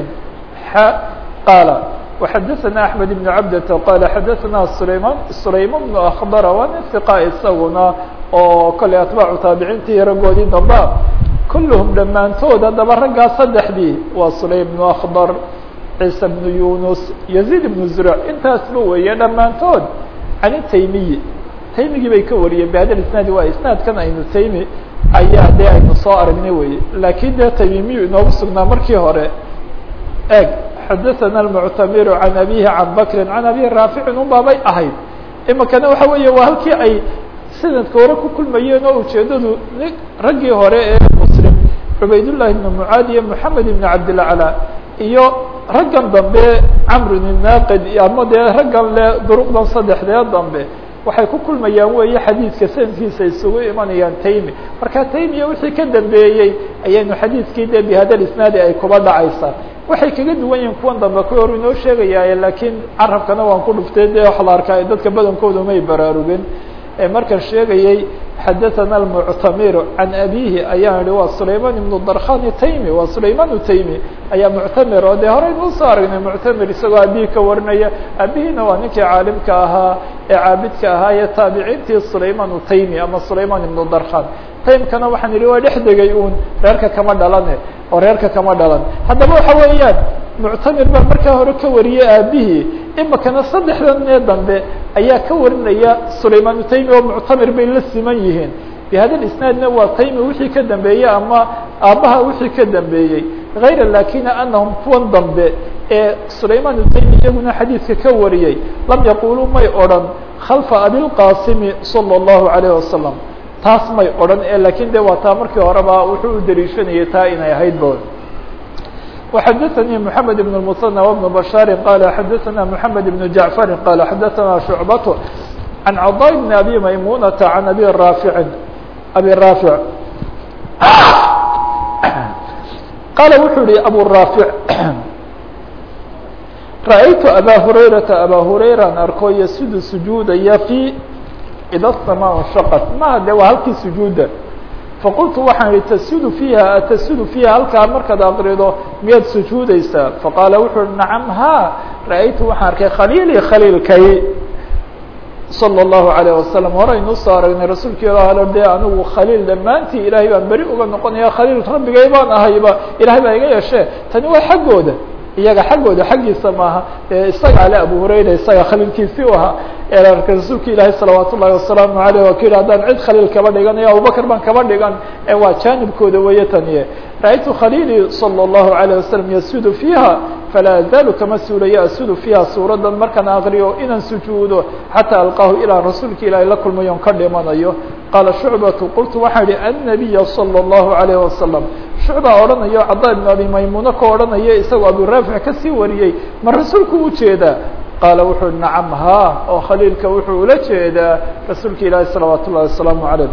qaala وxadaثana أحmed بن cabdة qala xadaثana سlayman بن أkdr waa nin ثiqa isaguna oo kale atbaacu taabiciintii raggoodii damba kulhm dhammaantood haddaba raggaa saddexdii waa sulaym بن أkdr ciise بن yunus يزيد بن zurع intaasba weeye dhammaantood can taymiyi taymigii bay ka wariyeen bhada isnaadi waa isnaadkan aynu taymi ayaa dee aynu soo aragnay weye lakin dee tamimiyu inoogu sugnaa markii hore eg xadaثana الmuctamiru can abihi can bakri can abi raaficin un baabay ahayd imikana waxa weeye waa halkii ay sanadka hore ku kulmayeen oo ujeedadu raggii hore ee muslim cubaydullahi ibn mucaad iyo moxamed ibn cabdilacla iyo raggan dambe camr ibn naaqid ama dee raggan le duruqdan saddexdee dambe waxay ku kulmayaan weeye xadiidka sanadkiisa isugu imanayaan taymi marka taymiya wixii ka dambeeyey ayaynu xadiidkii dee bihada isnaadi ay kuba dhacaysaa waxay kaga duwan yihiin kuwan dambe ku hor inoo sheegayaaye laakiin carabkana waan ku dhuftay dee waxa la arkaa dadka badankooda may baraarugin markan sheegayey xadaثana الmuctamiru can abihi ayaan ihi waa sulayman ibnu darkhani taymi waa sulayman taymi ayaa muctamir oo dee horey nuu soo aragnay muctamir isagoo abihi ka warinaya abihina waa ninkii caalimka ahaa ee caabidka ahaa ee taabiciintii sulayman taymi ama sulayman ibnu darkhan taymkana waxaan idhi waa dhex degay un reerka kama dhalane oo reerka kama dhalan haddaba waxa weeyaan muctamir baa markaa hore ka wariyey aabihii imikana saddexdan ee dambe ayaa ka warinaya sulayman taymi oo muctamir bay la siman yihiin bihada isnaadna waa taymi wixii ka dambeeyey ama aabbaha wixii ka dambeeyey hayra lakina anahum kuwan dambe ee sulayman taymi iyaguna xadiidka ka wariyey lam yaquluu may odhan khalfa abilqasimi salى الlahu عalayه wasalam taas may odhan lakin de waa taa markii horeba wuxuu u daliishanayay taa inay ahayd bo وxadaثnي محamed بن المثنى وبن بشhاr qال xadaثna محamed بن جaعفر qال xadaثna شhuعبة عن cضاء بن أbي maymunةa عن أbي rاaفع qال wuxuu yihi أbو rاaفع رأيtu أbا هurayرaةa أbا هurayra arko ysud sujuudaya في إda السmاء انshqت maha de waa halkii sujuuda faqultu waxaan ihi tasjudu fiiha atasjudu fiiha halkaa markaad aqrido miyaad sujuudeysaa faqaala wuxuu uhi nacam ha ra'aytu waxaan arkay khaliilii khaliilkay salى الlahu عalيه wasalam horaynu usoo aragnay rasuulka ilah de anigu khaliil dhammaantii ilaahay baan beri uga noqonaya khaliil rabbigay baan ahayba ilahay baa iga yeeshee tani waa xaggooda iyaga xaggooda xaggiisa maaha isaga ale abu hurayra isaga khaliilkiisii u ahaa rasuulka ilaahay salawaat ullahi wasalaamu aleyh waa ku yihi haddaan cid khaliil kaba dhiganayo abubakr baan kaba dhigan waa jaanibkooda weeye taniye ra'aytu khaliilii salى الlahu عalيه wasalam yasjudu fiiha falaa azaalu kama suulayo asjudu fiiha suuradan markaan akriyo inaan sujuudo xataa alqaahu ilaa rasuulka ilaahay la kulmayon ka dhimanayo qaala shucbatu qultu waxaan ihi annabiya salى الlahu عalيh wasalam shucbaa odhanayo cada ibn abi maymuuna ka odhanaya isagoo abu raafic kasii wariyey ma rasuulku u jeedaa qaala wuxuu nacam ha oo khaliilka wuxuu ula jeedaa rasuulka ilaahi salawaat ullahi wasalaamu عaleyh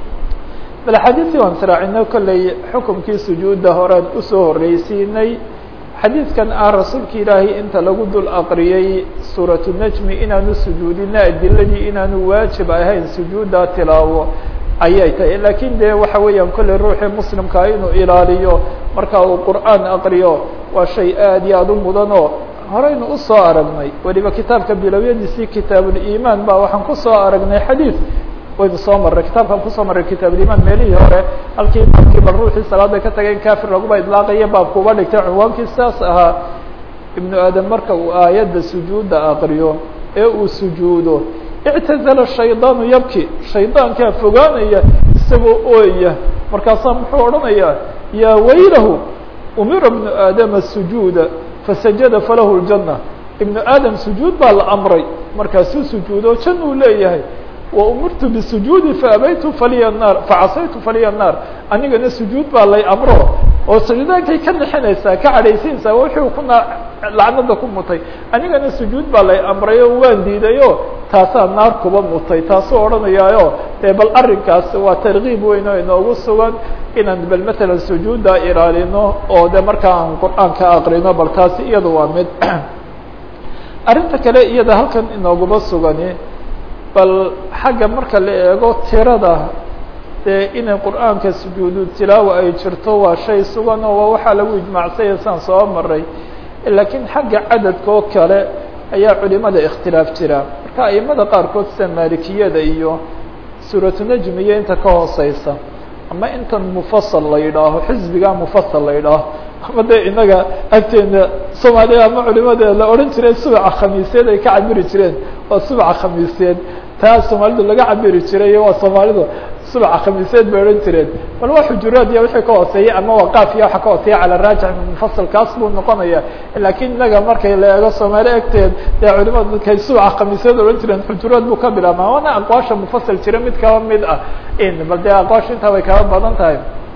bal xadiidkii waan saraacino kolley xukumkii sujuudda horaan usoo horreysiinay xadiidkan ah rasuulka ilaahay inta lagu dul aqriyey suuratu najmi inaanu sujuudina adiladii inaanu waajib ahayn sujuudda tilaawo ayay tahay lakin de waxa weeyaan kolley ruuxii muslimkaa inuu ilaaliyo marka uu qur'aan aqriyo waa shay aad iyo aad u mudan oo horeynu usoo aragnay weliba kitaabka bilowyadiisii kitaabulimaan ba waxaan kusoo aragnay xadiid waynu soo marray kitaabkaan kusoo marray kitaabulimaan meelihii hore halkii baabkii bal ruuxii salaada ka tagay in kafir laguba idlaaqaya baabku uba dhigtay cunwaankii saas ahaa ibnu aadam marka uu aayadda sujuudda aqriyo ee uu sujuudo ictazala shaydaanu yabki shaydaankaa fogaanaya isagoo ooya markaasaa muxuu odhanayaa yaa waylahu umira bnu aadama sujuuda fasajada falahu اljana ibnu aadam sujuud baa la amray markaasuu sujuudo janna uu leeyahay wa umirtu bisujuudi faabaytu faliya naar facasaytu faliya naar anigana sujuud baa lay amro oo sajidaankay ka nixinaysaa ka cadhaysiinaysaa wuxuu ku lacnada ku mutay anigana sujuud baa lay amray oo waan diidayo taasaa naar kuba mutay taasuu odhanayaayo dee bal arrinkaas waa tarkiib weyn oo inoogu sugan inaan bal matalan sujuudda ilaalino oo de markaa aan qur'aanka aqrino bal taasi iyada waa mid arrinta kale iyada halkan inooguma sugani bal xagga marka la eego tirada dee inay qur'aanka sujuudu tilaawa ay jirto waa shay sugan oo waa waxaa lagu ijmaacsanya saan soo maray lakiin xagga cadadka oo kale ayaa culimada ikhtilaaf jira marka aimada qaarkood sida maalikiyada iyo suuratu najmi iyo inta ka hooseysa ama intan mufasal la yidhaaho xisbiga mufasal la yidhaaho ama de inaga agteena soomaaliya ama culimada la odhan jiray subaca khamiisyeed ay ka cabiri jireen oo subaca khamiisyeed taa soomaalidu laga cabiri jiray waa soomaalidu subaxa khamiiseed bay odhan jireen bal waa xujuraad iyo wixii ka hooseeyey ama waa qaaf iyo waxa ka hooseeya cala raajix mufasal kaas buu noqonaya laakiin inaga markay la eego soomaali egteed dee culimadu dadkay subaxa khamiiseed odhan jireen xujuraad buu ka bilaabmaa waana aqwaasha mufasal jira mid kaba mid ah bal dee aqwaasha intaa way kaba badan tahay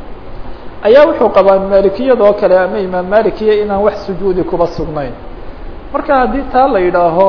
ayaa wuxuu qabaa maalikiyada oo kale ama imaam malikiya inaan wax sujuudi kuba sugnayn marka haddii taa la yidhaaho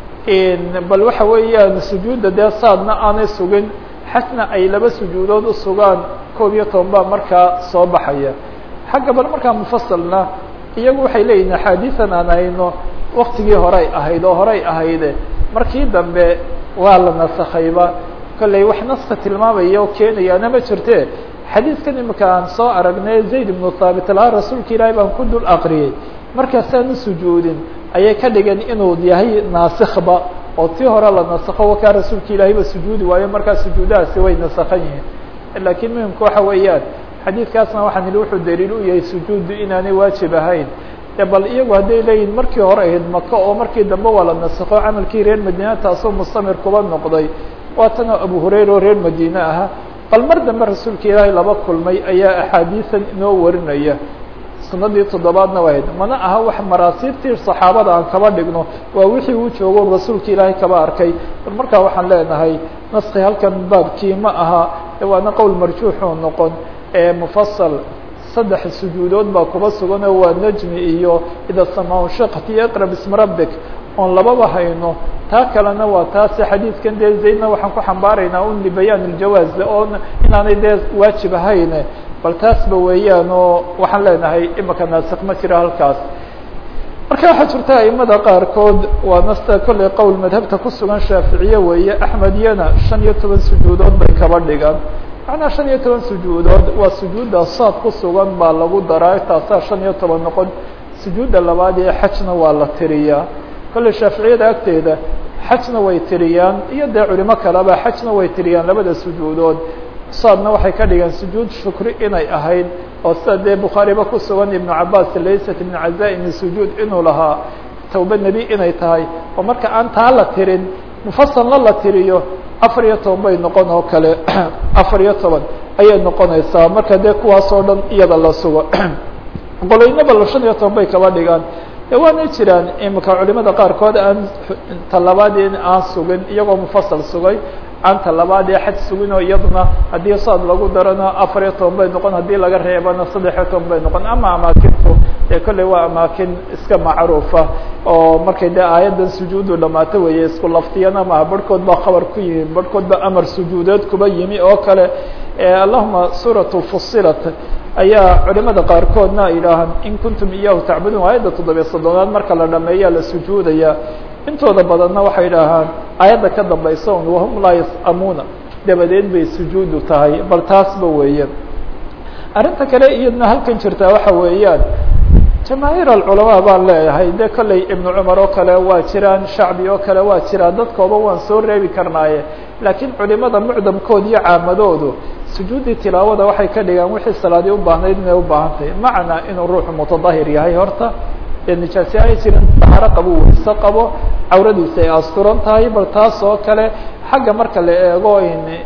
bal waxa weeyaan sujuudda dee saadna aanay sugin xasna ay laba sujuudood u sugaan 11 baa markaa soo baxaya xagga bal markaa mufasalna iyagu waxay leeyihin axaadiisan aan hayno waktigii horey ahayd oo horey ahayde markii dambe waa la nasakhayba kolley wax naska tilmaamaya oo keenayaana ma jirte xadiidkan imika aan soo aragnay zayd ibnu thaabit lahaa rasuulka ilaahay baan ku dul aqriyey markaasaan u sujuudin ayay ka dhigan inuu yahay naasikba oo tii hore la nasakho wakaa rasuulka ilaahayba sujuudi waayo markaa sujuudahaasi way nasakhan yihiin laakiin muhimka waxa weeyaan xadiidkaasna waxaan idhi wuxuu daliil u yahay sujuuddu inaanay waajib ahayn bal iyagu hadday leeyihin markii hore ahayd maka oo markii dambe waa la nasakho camalkii reer madiina taasoo mustamir kuba noqday waatana abu hurayra oo reer madiine ahaa bal mar dambe rasuulka ilaahay laba kulmay ayaa axaadiisan inoo warinaya sanadii 7aadna wahayd mana aha wax maraasiibtii saxaabada aan kaba dhigno waa wixii uu joogo rasuulka ilaahay kaba arkay bal markaa waxaan leenahay naski halkan baabkii ma aha waana qowl marjuuxoo noqon mufasal 3 sujuudood baa kuba sugan oo waa najmi iyo ida samaa shaqat iyo iqra bismi rabbik oon lababa hayno taa kalena waa taasi xadiidkan dee zaydna waxaan ku xambaaraynaa un libayaan iljawaaz oo inaanay dee waajib ahayne bal taasba weeyaan oo waxaan leenahay imika naasik ma jira halkaas marka waxaa jirta aimada qaarkood waa nasta kolley qowl madhabta ku sugan shaaficiye weeye axmediyana 15 sujuudood bay kaba dhigaan macnaa 15 sujuudood waa sujuudda saad ku sugan baa lagu daraa taasaa 15 noqon sujuudda labaad ee xajna waa la tiriyaa kolley shaaficiyada agteeda xajna way tiriyaan iyo dee culimo kaleba xajna way tiriyaan labada sujuudood saadna waxay ka dhigeen sujuud shukri inay ahayd oo sida dee bukhaariba ku sugan ibnu cabaas laysat ibnu cazaa'im sujuud inuu lahaa tawba nebi inay tahay oo marka aan taa la tirin mufasalna la tiriyo 14 bay noqon oo kale 14 ayay noqonaysaa marka dee kuwaasoo dhan iyada la sugo qoloynaba 15 bay kaba dhigaan waana jiraan imika culimada qaarkood aan talabaadii aan sugin iyagoo mufasal sugay aan talabaad ee xaj sugin oo iyaduna haddii saad lagu darana 14 bay noqon haddii laga reebana 13 bay noqon ama amaakinku ee kolley waa amaakin iska macruufa oo markay dee aayaddan sujuudu dhamaato weeye isku laftiyana maha barhkood baa khabar ku yimi barhkood baa amar sujuudeed kuba yimi oo kale allahuma suuratu fusilat ayaa culimada qaarkoodna ay yidhaahaan in kuntum iyahu tacbuduun aayadda 7 marka la dhameeyaa la sujuudaya intooda badanna waxay yidhaahaan aayadda ka dambaysa un wahum laa yas'amuuna dabadeed bay sujuudu tahay bal taasba weeye arrinta kale iyadna halkan jirtaa waxa weeyaan jamaahiir alculamaa baan leeyahay dee kolley ibnu cumar oo kale waa jiraan shacbi oo kale waa jiraan dadkooba waan soo reebi karnaaye laakiin culimada mucdamkood iyo caamadoodu sujuuddii tilaawada waxay ka dhigaan wixii salaadii u baahnayd inay u baahan tahay macnaa inuu ruuxu mutadahir yahay horta dee nijaasi ay jirin dahaaro qabo weyse qabo cawradiisa ay asturan tahay bal taas oo kale xagga marka la eego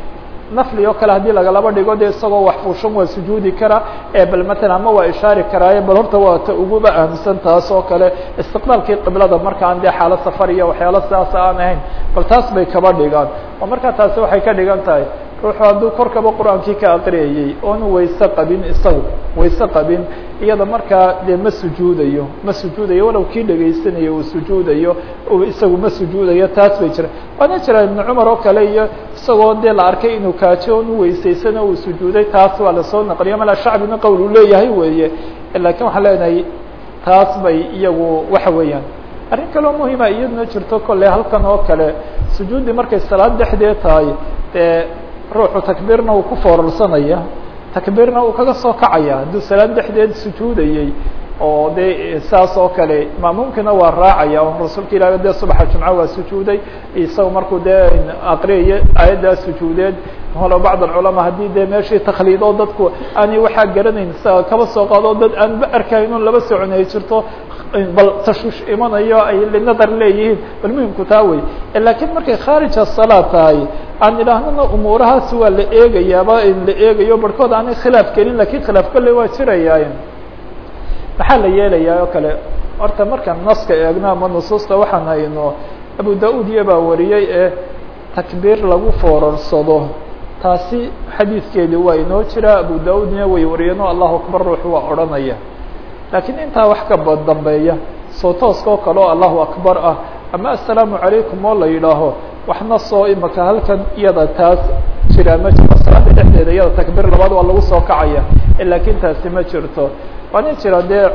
nafli oo kale haddii lagalaba dhigo de isagoo wax fuushan waa sujuudi kara bal matalan ama waa ishaari karaaye bal horta waa ta uguba aaminsan taas oo kale istiqbaalkii qiblada marka aan dee xaalo safar iyo waxyaalo sidaas aan ahayn bal taas bay kaba dhigaan oo markaa taasi waxay ka dhigan tahay ruuxu hadduu korkaba qur-aankii ka aqriyayey oonu wayse qabin isagu wayse qabin iyada markaa dee ma sujuudayo walow kii dhegaysanayo uu sujuudayo isagu ma sujuudayo taas bay jiraan waana jiraan ibnu cumar oo kale iyo isagoo dee la arkay inuu kaajo oonu weysaysana uu sujuuday taas waa lasoo naqliyo mala shacbina qowl uu leeyahay weeye lakiin waxaan leenahay taas bay iyagu waxa weeyaan arrin kaloo muhima iyaduna jirto kolley halkan oo kale sujuuddii markay salaad dhexdeed tahay dee ruuxu takbiirna uu ku foorarsanaya takbiirna uu kaga soo kacaya hadduu salaad dhexdeed sujuudayey oo de saas oo kale maamuumkina waa raacaya oo rasuulka ilahi dee subaxa jumca waa sujuuday isaga markuu dee aqriyay aayaddaa sujuudeed holo bacd alculamaa haddii dee meeshii takhliidoo dadku aanay waxaa garanayn sa kaba soo qaado dad aan ba arkayn un laba socon ay jirto bal tashuush imanayo ay linadar leeyihiin bal muhimku taa wey lakiin markay khaarij الصalaa tahay aan idhaahnana umuurahaasi waa la eegayaaba la eegayo barhkood aanay khilaaf kelin lakin khilaaf kale waa jirayaaye maxaa la yeelayaa oo kale horta markaan naska eegno ama nusuusta waxaan hayno abu da-ud iyo baa wariyey ee takbiir lagu foorarsado taasi xadiidkeedii waa inoo jiraa abu da-udna way wariyeenoo allahu akbar ruux waa odhanaya laakiin intaa wax ka dambeeya soo tooska oo kale oo allahu akbar ah ama assalaamu calaykum oo la yidhaaho waxna soo imaka halkan iyada taas jiraa ma jiro salaada dhexdeeda iyada takbiir labaad waa lagu soo kacaya laakiin taasi ma jirto waana jira dee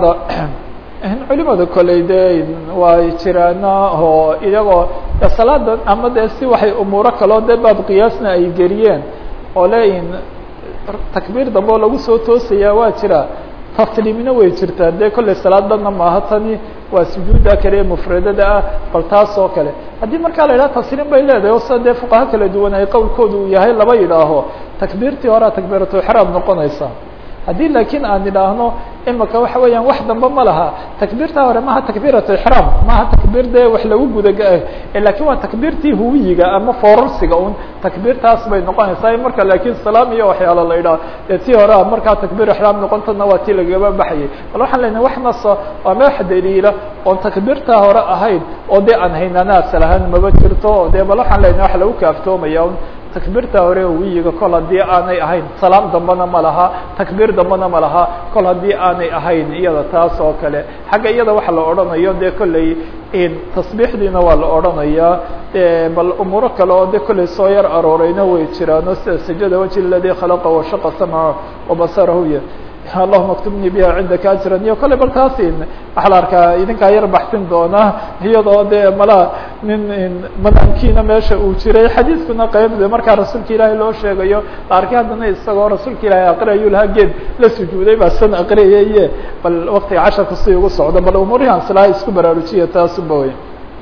culimada koley dee way jiraana oo iyagoo salaada ama dee si waxay umuuro kaleo dee baab qiyaasna ay geliyeen oo leeyihin takbiir dambe oo lagu soo toosayaa waa jira tasliimina way jirtaa dee kolley salaad dhanna maaha tani waa sujuudda kale ee mufradada ah bal taas oo kale haddii markaa la yidhaha tasliim bay leedahay o sida dee fuqaha kala duwan ay qowlkooda uu yahay laba yidhaaho takbiirtii horea takbiiratuixraam noqonaysa haddii laakiin aan idhaahno imaka waxa weeyaan wax dambe ma laha takbiirtaa hore maha takbiirat ixraam maha takbiir dee wax lagu gudaga lakin waa takbiirtii huwiyiga ama foorarsiga un takbiirtaas bay noqonaysaa marka laakiin salaam iyo waxyaala la idhaah dee tii hore markaa takbiir ixraam noqontana waa tii lagaba baxayay bal waxaan leenahay wax naso waa meex daliila oon takbiirtaa hore ahayn oo dee aan haynanaasal ahaan maba jirto o dee bal waxaan leenahay wax lagu kaaftoomaya un takbiirta hore wiyiga kol haddii aanay ahayn salaam dambena ma laha takbiir dambena ma laha kol haddii aanay ahayn iyada taas oo kale xagga iyada waxa la odhanayo dee kolley tasbiixdiina waa la odhanayaa bal umuuro kale oo dee kolley soo yar arooreyna way jiraano sida sajada waji ladii khalaqa washaqa samcahu wabasarahu iyo allahuma اktubnii biha cindaka ajran iyo kale bal taas waxaa la arkaa idinkaa yar baxsin doona iyadoo dee mala nin madaamkiina meesha uu jiray xadiiskuna qeybde markaa rasuulka ilaahay loo sheegayo la arkay haddana isagoo rasuulka ilaahay aqriyayu lahaa geed la sujuuday baa san aqriyaye bal waktiga casharku si ugu socdo bal umuurihan silaa isku baraarujiya taasuba wey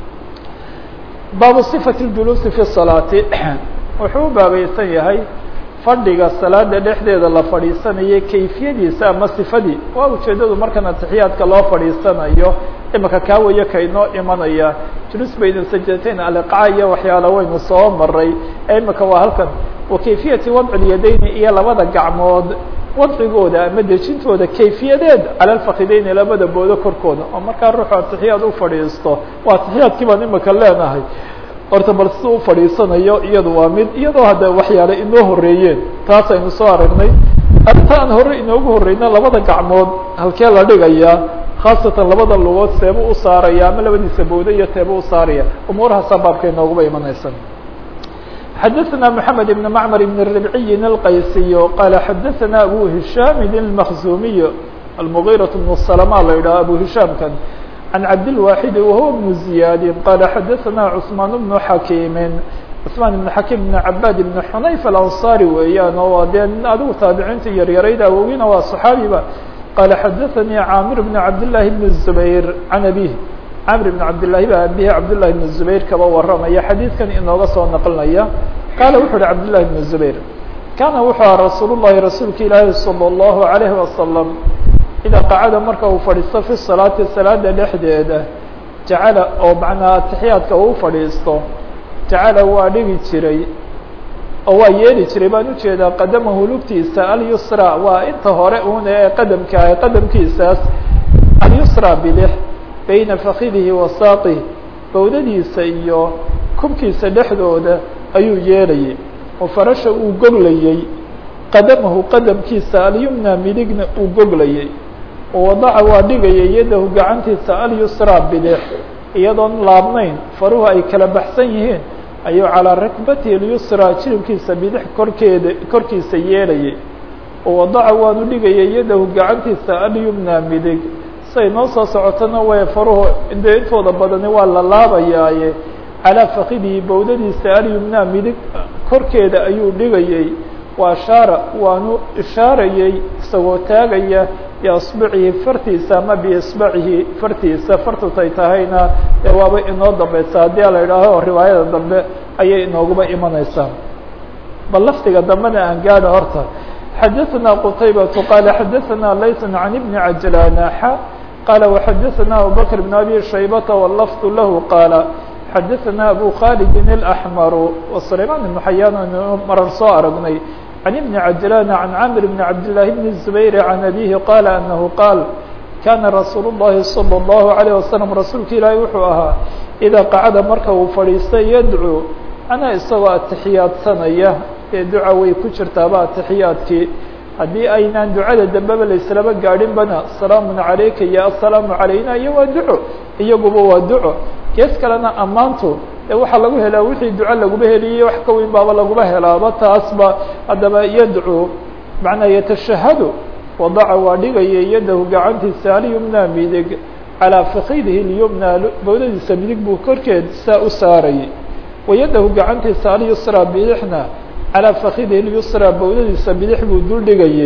baabu صifati اjuluusi fi salaati wuxuu u baabaysan yahay fadhiga salaada dhexdeeda la fadhiisanayo kayfiyadiisa ama sifadii waa ujeedadu markan atixiyaadka loo fadhiisanayo imaka kaa wayo kaynoo imanaya julus bayna sajdateyn aliqca iyo waxyaala waynu soo maray imaka waa halkan wa kayfiyati wadci lyadayni iyo labada gacmood wadcigooda ama dejintooda kayfiyadeed cala alfakideyni labada boodo korkooda oo markaa ruuxu atixiyaad u fadhiisto waa atixiyaadkii baan imaka leenahay horta bal sida u fadhiisanayo iyadu waa mid iyadoo hadda waxyaale inoo horeeyeen taas aynu soo aragnay arrinta aan hore inoogu horeyna labada gacmood halkee la dhigayaa khaasatan labada lugood seebuu u saaraya ama labadiisa bowda iyo teebuu u saaraya umuurahaasaa baabka inooguba imanaysa xadaثna mحamed بn mcmr بn ربعي الqaysiy qala xadaثna abu هisham الmkzumiy almغيraة بن السلمa la yidhaha abu hishaamkan عن عبد الواحد وهو بن زياد قال حدثنا عثمان بن حكيم عثمان بن حكيم بن عباد بن حنيف الأنصاري weeyaan oo de adigu taabiciinta yaryarayda awowgiina waa صحaabiba قال حدثني عامر بن عبد الله بن الزبير عن أبيه عامر بن عبد الله ba abihi عبد الله بن الزبير kaba waramaya xadiidkan inooga soo naqlinaya qaala wuxu uhi عبد الله بن الزبير kaana wuxuu aha رasuul الlahi rasuulka ilaahi صلى الله عليه وسلم إdaa qacada marka uu fadhiisto fi salaati salaada dhexdeeda jacala oo macnaa atixiyaadka uu fadhiisto jacala waa dhigi jiray oo waa yeeli jiray baan ujeedaa qadamahu lugtiisa alyusra waa inta hore un ee qadamka ah qadamkiisaas alyusra bidix bayna fakidihi wa saaqih bowdadiisa iyo kubkiisa dhexdooda ayuu yeelayay oo farasha uu goglayey qadamahu qadamkiisa alyumna midigna uu goglayay wadaca waa dhigaya yadahu gacantiisa alyusra bidix iyadoon laabnayn faruhu ay kala baxsan yihiin ayuu calaa rakbatihi alyusra jiribkiisa bidix korkiisa yeelayay wadaca waanu dhigaya yadahu gacantiisa alyumna midig say noo soo socotona way faruhu dee intooda badani waa la laabayaaye calaa fakidihi bowdadiisa alyumna midig korkeeda ayuu dhigayay waashaara waanu ishaarayey isagoo taagaya biasbicihi fartiisa ama biisbacihi fartiisa fartutay tahayna dee waaba inoo dambeysa haddii la idhaaho riwaayada dambe ayay inooguba imanaysaa bal lafdiga dambena aan gaadha horta xadaثna qtaybaةu qaala xadaثna layث can ibni cajlaana qala وxadaثna abu bكر بن abi shaybة والlفظ lah qala xadaثna abu khالد الأحmر وسlayman بن حyaan marar soo aragnay عن بن عجلان عن cاmر بن عبداللahi بن الزبير عن أbيه qال أنه qاal kana rasuul الlahi صلى الlaه عليه وسلم rasuulka ilaahi wuxuu ahaa إdaa qacda marka uu fadhiistay yadcو ana isagoo atixiyaadsanaya ee duca way ku jirtaaba atixiyaadkii haddii aynaan ducada dambeba laislaba gaadhin bana asalaamu عalayka iyo aلsalaamu عalayna iyo waa duco iyaguba waa duco gees kalena ammaantu ee waxaa lagu helaa wixii duco laguba heliyey wax ka weyn baaba laguba helaaba taasba haddaba yadcو macnaa yatashahadu wadaca waa dhigaya yadahu gacantiisa alyumna midig calىa fakidihi اlyumna bowdadiisa midig buu korkeed saa u saarayay wayadahu gacantiisa alyusra bidixna calىa fakidihi اlyusra bowdadiisa bidix buu dul dhigayey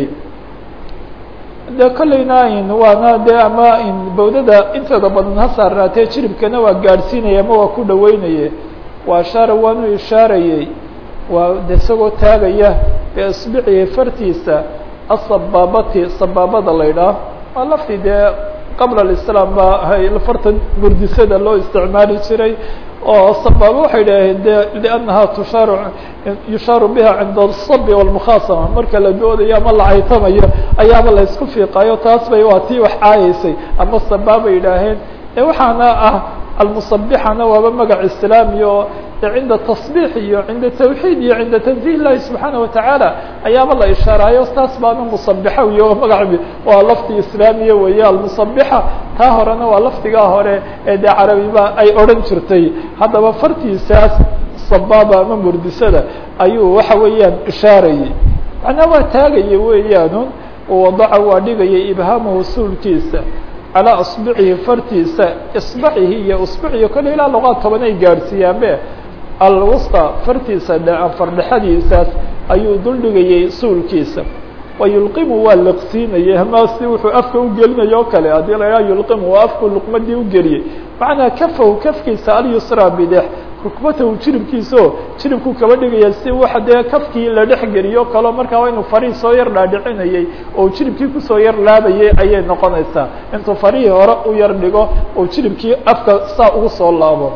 de kolleyna waana de ama bowdada inteeda badan ha saarnaatee jiribkana waa gaadhsiinaya ama waa ku dhaweynaye waa shaara waanu ishaarayey waa de isagoo taagaya biisbicihi fartiisa asabaabati sabaabada la ydhaah waa lafti dee qabla اiسlاam ba farta murdisada loo isticmaali jiray oo sabaabo waxay dhaheen de لأnnaha yushaaru biha cinda الصb والمkhaasama marka la doodayo ama la caytamayo ayaaba la isku fiiqayo taas bay waa tii wax caayeysay ama sabaabay yidhaaheen waxaana ah almusabixana waaba magac islaami oo cinda tasbix iyo cinda tawxiid iyo cinda tanzih illahi subxaana watacaala ayaaba la ishaarayo taas baana musabixa iyo magac waa lafdi islaamiya weeye almusabixa taa horena waa lafdigaa hore ee dee carabiba ay odhan jirtay haddaba fartiisaas sabaaba ama murdisada ayuu waxa weeyaan ishaarayey macnaa waa taagaya weeyaanun wadaca waa dhigaya ibhaamahu suulkiisa calىa asbicihi fartiisa isbacihi iyo usbiciyo kole ilaa luqaad toban ay gaadhsiiyaanbe alwusta fartiisa fardhexadiisaas ayuu dul dhigayay suulkiisa wayulqimu waa liqsiinayay hamaasi wuxuu afka ugelinaya o kale haddii la idhaha yulqimu waa afku luqmadii ugeliyey macnaa kafahu kafkiisa alyusra bidix rukbatahu jiribkiisao jiribkuu kaba dhigaya si waxa dee kafkii la dhex geliyo kaleo markaa waa inuu farihii soo yar dhaadhicinayay oo jiribkii kusoo yar laabayay ayay noqonaysaa intuu farihii hore u yar dhigo oo jiribkii afka saa ugu soo laabo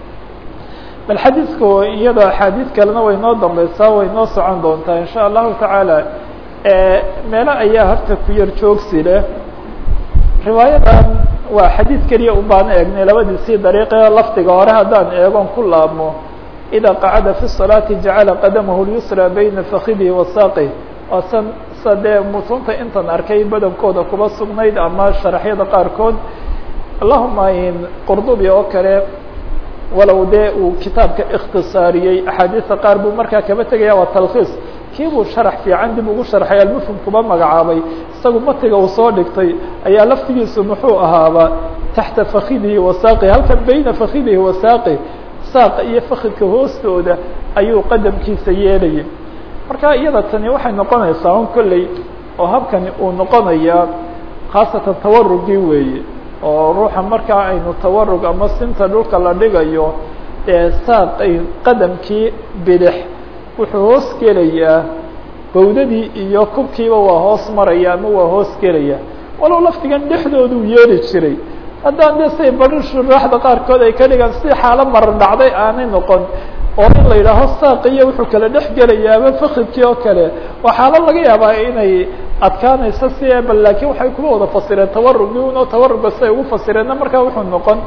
bal xadiidku iyada axaadiid kalena way noo dambeysaa way noo socon doontaa in sha allahu tacaala meelo ayaa horta ku yar joogsi leh riwaayadan waa xadiid keliya un baan eegnay labadiisii dariiqee lafdiga hore haddaan eegon ku laabmo idaa qacada fi الصalaati jacala qadamahu اlyusra bayna fakidihi wa saaqih waasan sa dee mutunta intan arkay badankooda kuba sugnayd ama sharaxyada qaarkood allahuma qurdubi oo kale walow dee uu kitaabka ikhtisaariyey axaadiista qaar buu markaa kaba tegaya waa talkhiis kii buu sharax fiican dib ugu sharxay almufhim kuba magacaabay isagu matiga uu soo dhigtay ayaa laftigiisu muxuu ahaaba taxta fakidihi wa saaqi halkan bayna fakidihi wa saaqi saaqa iyo fakidka hoostooda ayuu qadamkiisa yeelayay marka iyada tani waxay noqonaysaa un kolley oo habkani uu noqonayaa khaasatan tawarugii weeye oo ruuxa markaa aynu tawarug ama sinta dhulka la dhigayo ee saaqay qadamkii bidix wuxuu hoos gelayaa bawdadii iyo kubkiiba waa hoos maraya ama waa hoos gelaya walow laftigan dhexdooduu yeeli jiray haddaan de say bari shuraaxda qaarkood ay ka dhigaan si xaalo marar dhacday aanay noqon oo in la yidhaaho saaqiyo wuxuu kala dhex gelayaaba fakidkii oo kale waa xaalo laga yaabaa inay adkaanayso si bal laakiin waxay kuba wada fasireen tawarugii un oo tawaruga siay ugu fasireenna markaa wuxuu noqon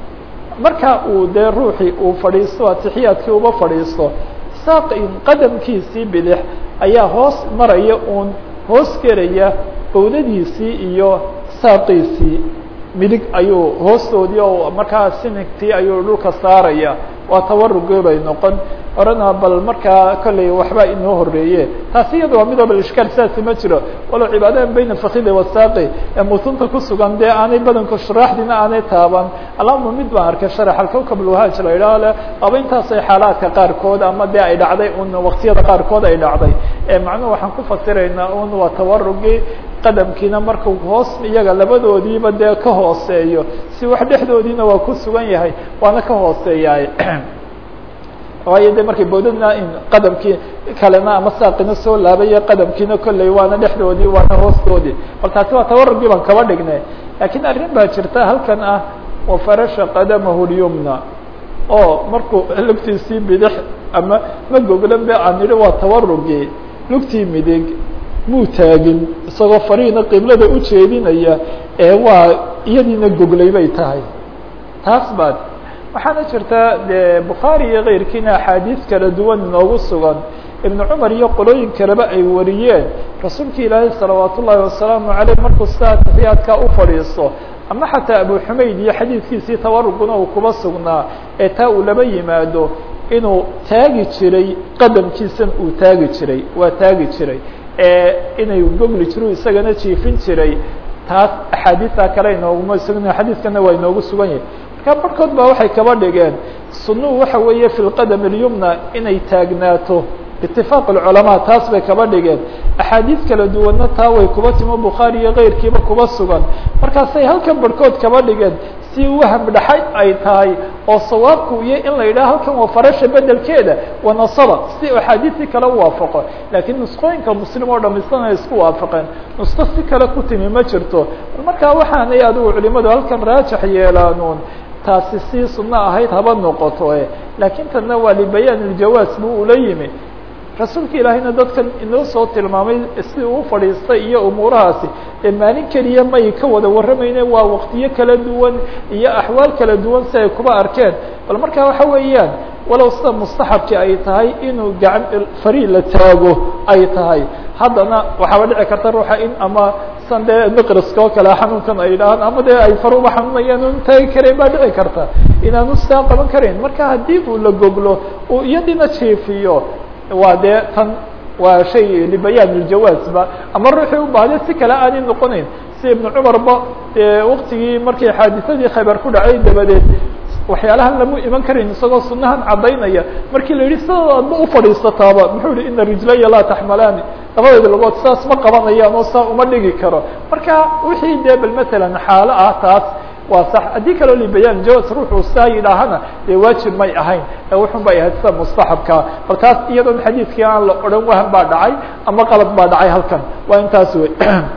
marka uu dee ruuxii uu fadhiisto atixiyaadkii uba fadhiisto saaqin qadamkiisii bidix ayaa hoos maraya uun hoos gelaya bawdadiisii iyo saaqiisii midig ayuu hoostoodii oo markaa sinigtii ayuu dhulka saaraya waa tawarugii bay noqon orana bal markaa kolley waxbaa inoo horeeye taasi iyada waa midooba ishkaal sidaasi ma jiro walow cibaadadan bayna fakidi wasaaqi ee mutunta ku sugan dee aanay badanku shuraaxdiina aanay taaban allahuma mid baan arkay sharax alkawkab alwahaaj la idhaah le aba intaasay xaalaadka qaarkood ama dee ay dhacday un waktiyada qaarkood ay dhacday macnuhu waxaan ku fasiraynaa un waa tawarugii qadamkiina markuu hoos iyaga labadoodiiba dee ka hooseeyo si wax dhexdoodiina waa ku sugan yahay waana ka hooseeyaay waayo de markay bowdadna in qadamkii kalena ama saaqina soo laabaya qadamkiina kolley waana dhexdoodii waana hoostoodii bal taasi waa tawarugii baan kaba dhignay laakiin arrin baa jirta halkan ah wafarasha qadamahu lyumna oo markuu lugtiisii bidix ama ma goglan be aan idhi waa tawarugii lugtii midig muu taagin isagoo fariina qiblada u jeedinaya waa iyadiina goglay bay tahay taas baad waxaana jirta de bukhaari iyo keyrkiina axaadiis kala duwan inoogu sugan ibnu cumar iyo qolooyin kaleba ay wariyeen rasuulka ilaahay salawaat ullaahi wasalaamu aleyh markuu sidaa taxiyaadkaa u fadhiisto ama xataa abu xumayd iyo xadiidkiisii tawaruguna uu kuba sugnaa ee taa uu laba yimaado inuu taagi jiray qadamkiisan uu taagi jiray waa taagi jiray inay gogli jiro isagana jiifin jiray taas axaadiista kale inooguma sugna xadiiskana waa inoogu sugan yahay marka barkood baa waxay kaba dhigeen sunuhu waxa weeye fi lqadam اlyumna inay taagnaato itifaaq اculamaa taas bay kaba dhigeen axaadiis kala duwanna taa way kuba timo bukhaari iyo keyrkiiba kuba sugan markaasay halkan barhkood kaba dhigeen si waham dhaxay ay tahay oo sawaabku iyo in la yidhaha halkan waa farasha bedelkeeda wanasaba si axaadiistii kale u waafaqo laakiin nusqooyinka muslim oo dhamaystan ay isku waafaqeen nusko si kale ku timi ma jirto markaa waxaanay adigu culimadu halkan raajax yeelaanuun taasi si sunno ahayd haba noqoto laakiin tanna waa libayaan iljawaas buu ula yimi rasuulka ilaahayna dadkan inoo soo tilmaamay si uu fadhiistay iyo umuurahaasi maalin keliya may ka wada warramayne waa waqtiyo kala duwan iyo axwaal kala duwan si ay kuba arkeen bal markaa waxa weeyaan walow sida mustaxabkii ay tahay inuu gacan fari la taago ay tahay haddana waxaaba dhici karta ruuxa in ama san dee miqriska oo kale xanuunkan ay dhahaan ama dee ay faruba xanuunayaan un taagi karayn baa dhici karta inaanu sidaa qaban karayn marka haddii uu la goglo uu iyadina jiifiyo waa dee tan waa shay libayaan iljawaazba ama ruuxii u baahday si kale aanay noqonayn si ibnu cumarba dee waktigii markii xaadisadii khaybar ku dhacay dabadeed waxyaalahan lamu iman karin isagoo sunahan caddaynaya markii la yidhi sidooda adba ufadhiisataaba muxuu yihi ina rijlaya laa taxmalaani labadeeda lagood saas ma qabanayaan oo saa uma dhigi karo marka wixii dee bal matalan xaalo ah taas waa sax haddii kaloo libayaan jawaas ruuxuu saa yidhaahana dee waajib may ahayn wuxun bay ahayd sida mustaxabkaa bal taas iyadoon xadiidkii aan la odhan wahan baa dhacay ama qalad baa dhacay halkan waa intaas wey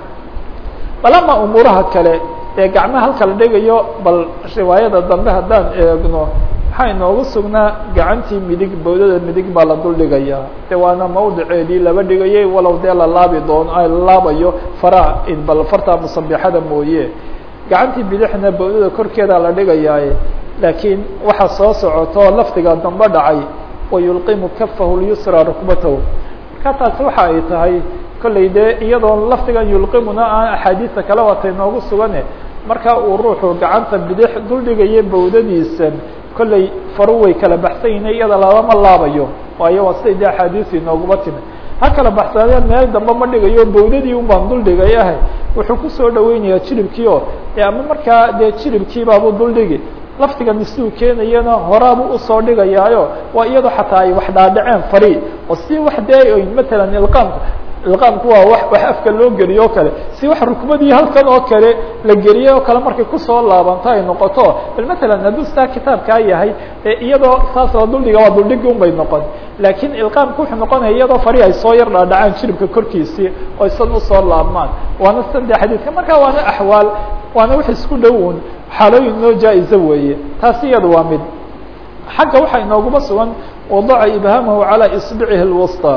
bal ama umuuraha kale ee gacmaha halka la dhigayo bal riwaayada dambe haddaan eegno waxaa inoogu sugnaa gacantii midig bowdada midig baa la dul dhigayaa de waana mawdiceedii laba dhigayay walow dee la laabi doono la laabayo faraha bal fartaa musabixada mooye gacantii bidixna bowdada korkeeda la dhigayaaye laakiin waxa soo socoto lafdiga dambe dhacay wayulqimu kafahu lyusra rukbatahu marka taasi waxa ay tahay kolley dee iyadoon lafdigan yulqimuna aan axaadiista kala watay noogu sugane marka uu ruuxu gacanta bidix dul dhigaya bowdadiisan kolley faru way kala baxsan yihin iyada lagama laabayo waayo waa siday dee axaadiistu inooguma timi ha kala baxsadeen meel dambe ma dhigayo bowdadii un baan dul dhigay ahay wuxuu kusoo dhaweynayaa jilibkii oo ama markaa dee jilibkiibaabuu dul dhigi lafdigan siduu keenayana horaabuu usoo dhigayaayo waa iyadoo xataa ay wax dhaadhaceen fari oo si wax dee matalan ilqaamku waa wax afka loo geliyo o kale si wax rukbadii halkan oo kale la geliyay oo kale markay kusoo laabanto ay noqoto bal matalan hadduu saa kitaabkaa yahay iyadoo saas oo duldhiga waa duldhigi un bay noqon laakiin ilqaamku wuxuu noqonaya iyadoo fari ay soo yar dhaadhacaan jilibka korkiisii oo isan usoo laabmaan waana sande xadiidka marka waana axwaal waana wax isku dhown xaalooyin noo jaa-iza weeye taasi iyada waa mid xagga waxaa inooguma sugan wadaca ibhamahu calaa isbicihi lwusta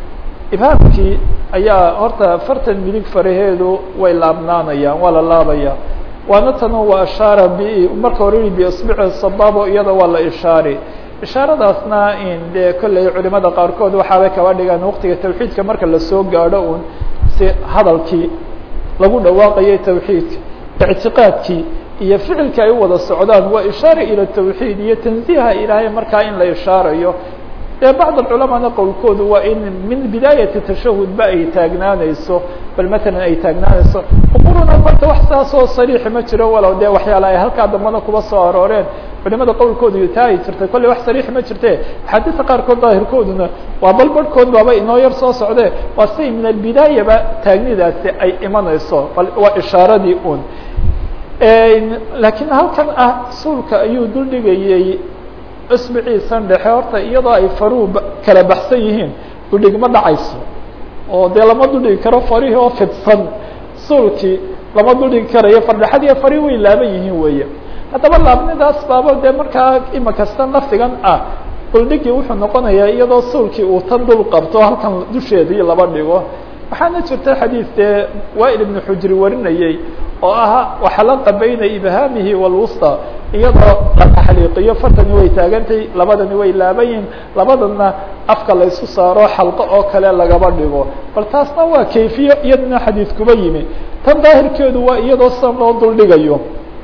ibhaamkii ayaa horta fartan midig faraheedu way laabnaanayaan waa la laabaya waana tano waa ishaara marka hore biisbici sababo iyada waa la ishaari ishaaradaasna dee kolley culimada qaarkood waxaabay kaba dhigaan waqtiga tawxiidka marka lasoo gaadho un si hadalkii lagu dhawaaqayay tawxiidka ictiqaadkii iyo ficilka ay u wada socdaan waa ishaara ila tawxiid iyo tanziiha ilaahay markaa in la ishaarayo dee bacd culamaana qowlkoodu waa in min bidaayati tashahud ba ay taagnaanayso bal matalan ay taagnaanayso umuruna marta wax saas oo sariixi ma jiro walow dee waxyaala ay halkaa dambana kuba soo arooreen culimada qowlkoodu taa ay jirtay kolley wax sariixi ma jirte axaadiista qaarkood daahirkooduna waa balbarhkood baaba inoo yar soo socde waa siay min albidaayaba taagnidaasi ay imanayso bal waa ishaaradii un laakiin halkan ah suulka ayuu dul dhigayey isbiciisan dhexe horta iyadoo ay faruhu kala baxsan yihiin duldhig ma dhacayso oo dee lama duldhigi karo farihii oo fidsan suulkii lama duldhigi karayo fardhaxadii fari way laaban yihiin weeye haddaba laabnidaas baaba dee markaa imakasta lafdigan ah duldhigii wuxuu noqonayaa iyadoo suulkii uu tan dul qabto halkan dusheedii laba dhigo waxaana jirta xadiid dee waa'il ibnu xujri warinayey oo ahaa waxalaqa bayna ibhaamihi walwusta iyadoo la taxliiqiyo fartani way taagantay labadani way laabayiin labadana afka la isu saaro xalqo oo kale lagaba dhigo bal taasna waa kayfiye iyadana xadiid kuba yimi tan daahirkeedu waa iyadoo san loo duldhigayo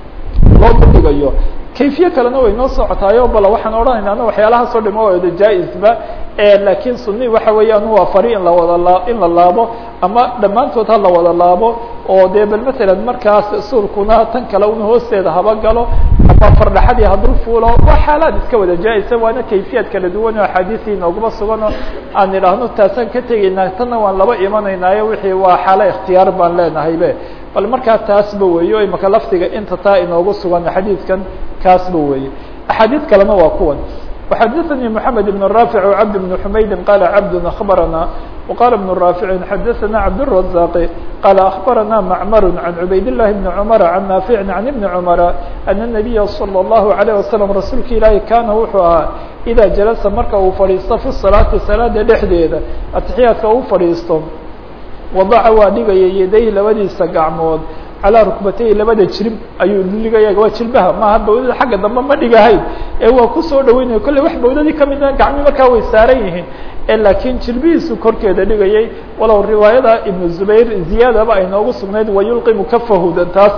kayfiye kalena way noo socotaayo bal waxaan odhanayna ana waxyaalahaasoo dhimo wada jaa-isba laakiin suni waxa weeyaan waa fari in la laabo ama dhammaantood ha la wada laabo oo dee bal matalan markaas suulkuna tan kale un hoosteeda haba galo ama fardhaxadii hadul fuulo waa xaalaad iska wada jaa-isa waana kayfiyaad kala duwan oo axaadiisii nooguma sugan oo aan idhaahno taasaan ka tegaynaa tanna waan laba imanaynaayo wixii waa xaalo ikhtiyaar baan leenahaybe bal markaa taasba weeyo imaka lafdiga inta taa inoogu sugan xadiidkan kaasba weeye axaadiid kalena waa kuwan وxadثnي محamed بن رافع وcبد بن حmayd qال cبد أخبرnا وqال بن رافع xadثnا cبدالرزاq qال أخبرnا معmر عن عbayd اللh بن عمر عن نافع عن بن عمر أن النبي صلى الله عليه وسلم rasuulka ilaahi kana wuxuu ahaa إdا جaلسa marka uu fadhiisto في الصلاaةi saلاada dhexdeeda aتحyaaدka u fadhiisto وadaca waa dhigaya yadayh labadiisa gacmood calىa rukbatay labada jirib ayuu dhigaya waa jilbaha maaha bawdada xagga dambe ma dhigahayn ee waa kusoo dhaweynaya kolley wax bawdadii kamida gacmi markaa way saaran yihiin laakiin jilbihiisu korkeeda dhigayay walow riwaayada ibnu zubayr ziyaadaba ay noogu sugnayd wayulqimu kafahudan taas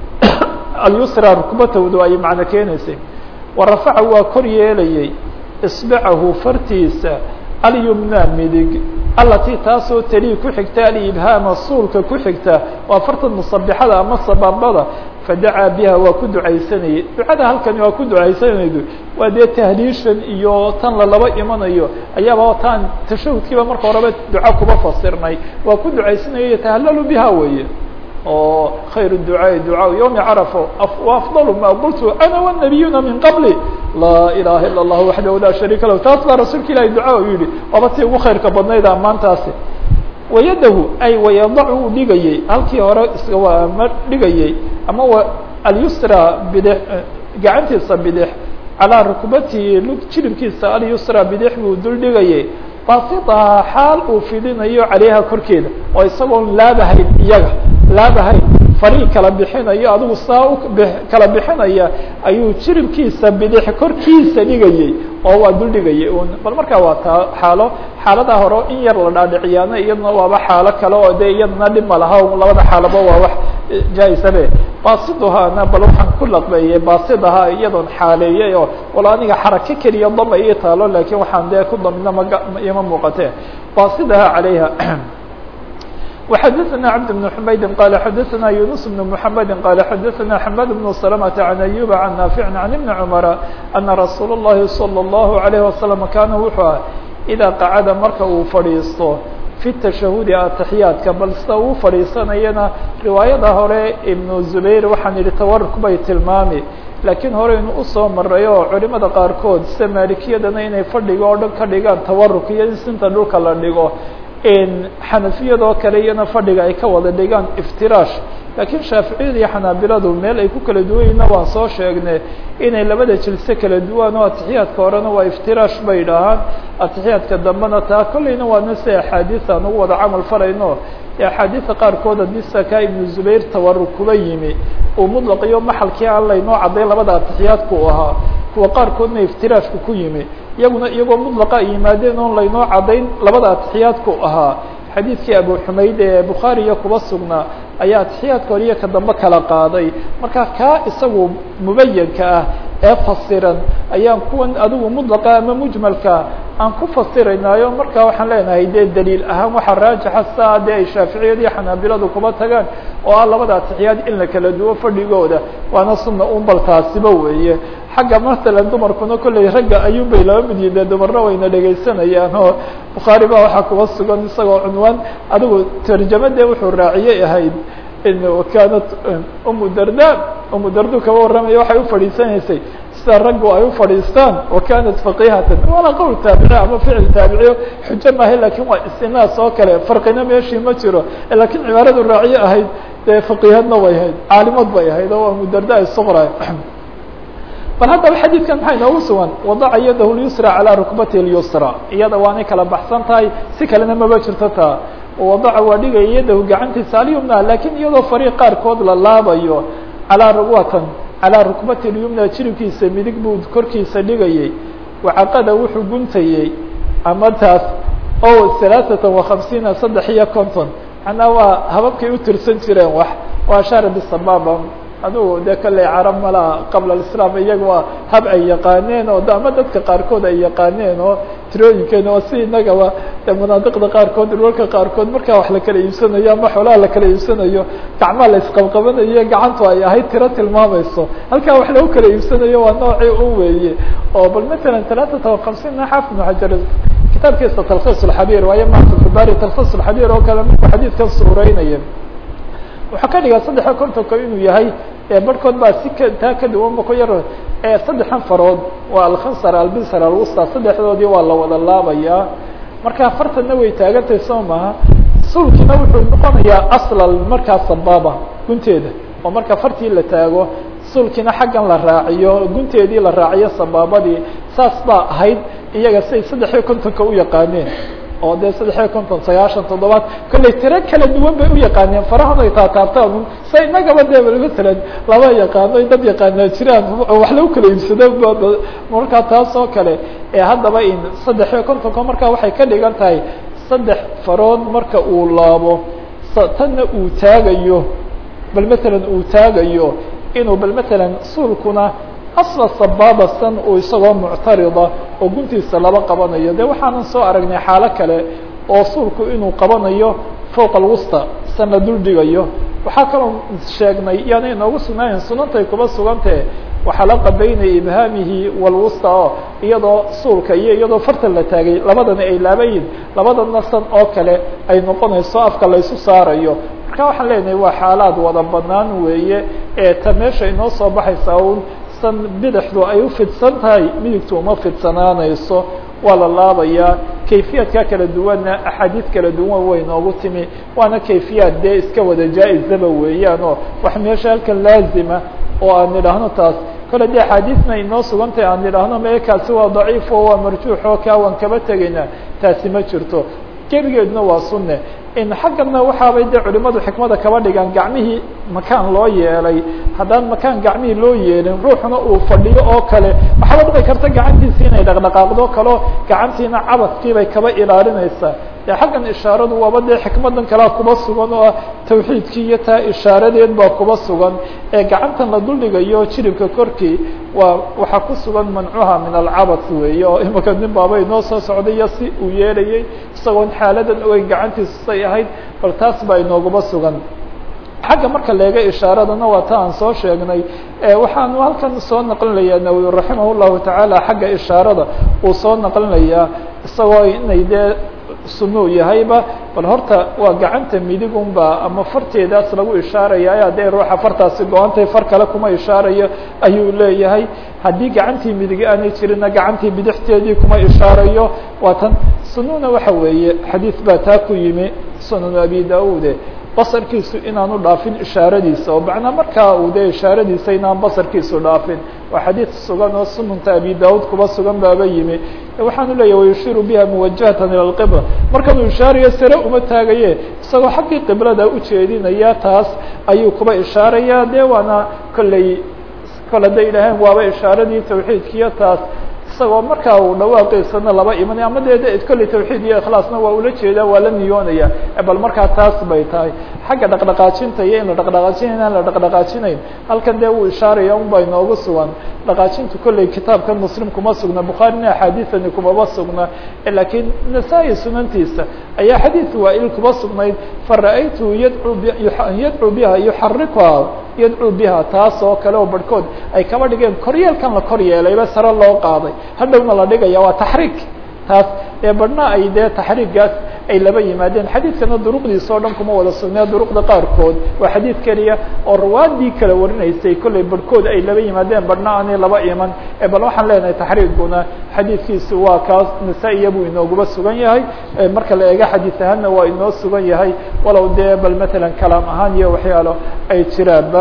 alyusra rukbatawdu ay macno keenaysay warafaca waa kor yeelayay isbacahu fartiisa alyumna midig alati taasoo talii ku xigta alibhaama suulka ku xigta waa fartan musabixada ama sabaabada fadacaa biha waa ku ducaysanayay ducada halkani waa ku ducaysanaydu waa dee tahliishan iyo tan lalaba imanayo ayaaba taan tashahudkiiba marka horeba duco kuba fasirnay waa ku ducaysanaya yatahallalu biha weeye oo khayr الducaaءi ducaaء yوmi carafa وafضل ma qultu ana والnabiyuna min qabli laa ilaha ilا الlah waxdahu laa shariika lah taas baa rasuulka ilahi ducaa u yihi waaba tii ugu khayrka badnayd amaantaasi wayadahu ay wayadac uu dhigayey halkii hore ma dhigayey ama alyusra bidx gacantiisa bidx calىa rukbatihi jiribkiisa alyusra bidx buu dul dhigayey basitaha xaal uu fidinayo calayha korkeeda oo isagoon laabahayn iyaga laabahayn farii kala bixinayo adigu saa u kala bixinaya ayuu jiribkiisa bidix korkiisa dhigayey oo waa dul dhigayay un bal markaa waa taa xaaladaa hore in yar la dhaadhiciyaana iyadna waaba xaalo kale oo dee iyadana dhib ma laha labada xaalaba waa wax jaa-isabe baasiduhaana bal waxaan ku laqbeeyey baasidaha iyadoon xaaleeyey oo wala aniga xarako keliya dama ii taalo laakiin waxaan dee ku damina ima muuqatee baasidaha calayha وxadثna cبد بن حmayd qال xadثna يuنس بن محمد qال xadثna حماد بن سلمة عن أيوب عن نافع عن بن عمر أنa رasuul الlahi صلى الله عليه وسلم kana wuxuu ah إdaa qacada marka uu fadhiisto في التashahudi aتaحyaaدka bal sida uu fadhiisanayana riwaayada hore iبن زubayr waxaan yihi tawaruk bay tilmaami laakiin horeynu usoo maray oo culimada qaarkood sida maalikiyadana inay fadhiga oo dhan ka dhigaan tawaruk iyo in sinta dhulka la dhigo xanafiyadoo kale iyana fadhiga ay ka wada dhigaan iftiraash laakiin shaaficiyada iyo xanaabiladu meel ay ku kala duwanyina waan soo sheegnay inay labada jilse kala duwaan oo atixiyaadka horena waa iftiraash bay dhahaan atixiyaadka dambena taa kolleyna waana si axaadiis aan ugu wada camal falayno axaadiisa qaarkood haddii sakaa ibnu zubayr tawaruk kuba yimi uu mudlaq iyo maxalkii aan laynoo cadday labada atixiyaadku u ahaa kuwa qaarkoodna iftiraashku ku yimi iyaguna iyagoo mudlaqa ay yimaadeen oon laynoo caddayn labada atixiyaadku ahaa xadiidkii abu xumayd ee bukhaariya kuba sugnaa ayaa atixiyaadka hor iyo ka dambe kala qaaday marka kaa isagu mubayanka ah ee fasiran ayaan kuwan adigu mudlaqa ama mujmalka aan ku fasiraynaayo marka waxaan leenahay dee daliil ahaan waxaa raajixa saa dee ay shaaficiyad iyo xanaabiladu kuba tagaan oo ah labada atixiyaad in la kala duwo fadhigooda waana sunna un baltaasiba weeye xagga masalan dumarkuna kolley ragga ayuun bay laba mid yihiin dumarna wayna dhegaysanayaan oo bukhaari baa waxaa kuba sugan isagoo cunwaan adigu tarjamadee wuxuu raaciyey ahayd kaanat umu darda kaba warramaya waxay ufadhiisanaysay sida raggu ay u fadhiistaan wakanat faqihatan walaa qowl taabici ama ficil taabiciyo xujo maaha lakin waa istinaas oo kale farqina meeshii ma jiro lakin cibaaradu raaciye ahayd dee faqihadna way ahayd caalimad bay ahayd oo Abu Darda suqra bal haddaba xadiidkan maxay noogu sugan wadaca yadahu lyusra calaa rukbatihi lyusra iyada waanay kala baxsan tahay si kalena maba jirto taa wadaca waa dhigaya yadahu gacantiisa alyumna lakin iyadoo fariiq qaarkood la laabayo calaa rukbati lyumna jiribkiisa midig buu korkiisa dhigayay wacaqada wuxuu guntayey ama taas o 53 53 macnaa waa hababkay u tirsan jireen wax waa shaara bisababa adugu dee kale carab mala qabla islam iyaga waa hab ay yaqaaneen oo ama dadka qaarkood ay yaqaaneen oo tirooyinkeena oo si inagaba manaadiqda qaarkood dhulka qaarkood markaa wax la kala iibsanayo ama xoolaha la kala iibsanayo gacmaha la isqabqabanayo gacantu ay ahayd tiro tilmaamayso halkaa wax lagu kala iibsanayo waa noocii u weeye oo bal matalan 53 xaafid ibn xajar kitaabkiisa talkhiis alxabiir waayo maanta bari talkhiis alxabiir oo kale markuu xadiidkan suureynaya waxaa ka dhigaa 53 inuu yahay barhkood baa si taa ka duwanba ku yar 3 farood waa alkhansar albisar alwusta saddexdoodii waa la wada laabayaa marka afartana way taagantay soo maha sulkina wuxuu noqonayaa aslal markaa sababa gunteeda oo marka fartii la taago sulkina xaggan la raaciyo gunteedii la raaciyo sababadii saas baa ahayd iyaga say 53 u yaqaaneen oo dee 357 kolley tiro kala duwan bay u yaqaaneen farahan ay taataabtaan say inagaba dee matalan laba yaqaano dad yaqaanaa jiraan wax lagu kala iibsado markaa taas oo kale haddaba in 53 markaa waxay ka dhigan tahay 3 farood marka uu laabo tanna uu taagayo bal matalan uu taagayo inuu bal matalan suulkuna asla sabaabasan oo isagoo muctarida oo guntiisa laba qabanayo dee waxaanan soo aragnay xaalo kale oo suulku inuu qabanayo fowqa alwusta san la dul dhigayo waxaa kaloo sheegnay yaanay inoogu sugnaayeen sunantay kuba sugantee waxalaqa bayna ibhaamihi walwusta oo iyadoo suulka iyo iyadoo farta la taagay labadana ay laabayiin labadana san oo kale ay noqonayso afka laysu saarayo marka waxaan leenahay waa xaalaad wada banaan weeye ta meesha inoo soo baxaysa un san bidixdu ay u fidsan tahay midigtu uma fidsanaanayso waa la laabayaa kayfiyadka kala duwanna axaadiid kala duwan way noogu timi waana kayfiyaad dee iska wada jaa-izaba weeyaan oo wax meesha halkan laazima oo aan nidhaahno taas kole dee axaadiisna inoo sugantahay aan nidhaahno meekaasi waa daciif oo waa marjuux oo kaawan kaba tegayna taasi ma jirto gebigeedna waa sunne in xaggana waxaabay dee culimadu xikmada kaba dhigaan gacmihii makaan loo yeelay haddaan makaan gacmihii loo yeelin ruuxuna uu fadhiyo oo kale waxaaba dhici karta gacantiisi inay dhaqdhaqaaqdo kaleo gacantiina cabadkiibay kaba ilaalinaysaa dee xaggan ishaaradu waaba dee xikmadan kalea kuba sugan oo tawxiidkii iyo taa ishaaradeed baa kuba sugan ee gacantan la duldhigayo jiribka korkii waxaa ku sugan mancuha min alcabad weeye oo imika nin baaba inoo soo socday iyo si uu yeelayay isagoon xaaladan ogeyn gacantiisu say ahayd bal taas baa inooguba sugan xagga marka leega ishaaradana waa ta aan soo sheegnay waxaanu halkan soo naqlinayaa nawawi raximah llahu tacaala xagga ishaarada uu soo naqlinayaa isagoo inay dee sunuu yahayba bal horta waa gacanta midigunba ama farteedaas lagu ishaaraya haddee ruuxa fartaasi go-antay far kale kuma ishaarayo ayuu leeyahay haddii gacantii midig aanay jirina gacantii bidixteedii kuma ishaarayo waa tan sununa waxa weeye xadiid baa taa ku yimi sunan abi da-ude basarkiisu inaanu dhaafin ishaaradiisa oo macnaa markaa uu dee ishaaradiisa inaan basarkiisu dhaafin waa xadiid sugan oo sunanta abi da-ud kuba sugan baaba yimi waxaanu leeyahy wayushiiru biha muwajahatan ila lqibla markanuu ishaarayo sare uma taagaye isagoo xaggii qiblada ujeedinaya taas ayuu kuba ishaaraya dee waana kolley kol haday idhaaheen waaba ishaaradii tawxiidkiiyo taas isagoo markaa uu dhawaaqiisana laba imanay ama dee kolley tawxiid iyo ikhlaasna waa ula jeedaa waa la niyoonaya bal markaa taas bay tahay xagga dhaqdhaqaajinta iyo in la dhaqdhaqaajinayn inaan la dhaqdhaqaajinayn halkan dee uu ishaaraya un baa inoogu sugan dhaqaajintu kolley kitaabkan muslim kuma sugna bukhaarina axaadiisani kumaba sugna lakiin nasaa-i sunantiisa ayaa xadiid waa-il kuba sugnayd fara-aytuhu yadcuu biha yuxarikuha yadcuu biha taas oo kale oo barhkood ay kaba dhigeen koryeelkan la kor yeelayba sare loo qaaday hadhowna la dhigaya waa taxriik taas barhna ay dee taxriigaas ay laba yimaadeen xadiidkana duruqdiisa o dhan kuma wada sugnaa duruqda qaarkood waa xadiid keliya oo ruwaadii kala warinaysay kollay barhkood ay laba yimaadeen barhna aanay laba iman bal waxaan leenahay taxriirkuna xadiidkiisu waa kaas nasaa-iya buu inooguba sugan yahay marka la eego xadiid ahaanna waa inoo sugan yahay walow dee bal matalan kalaam ahaan iyo waxyaalo ay jiraanba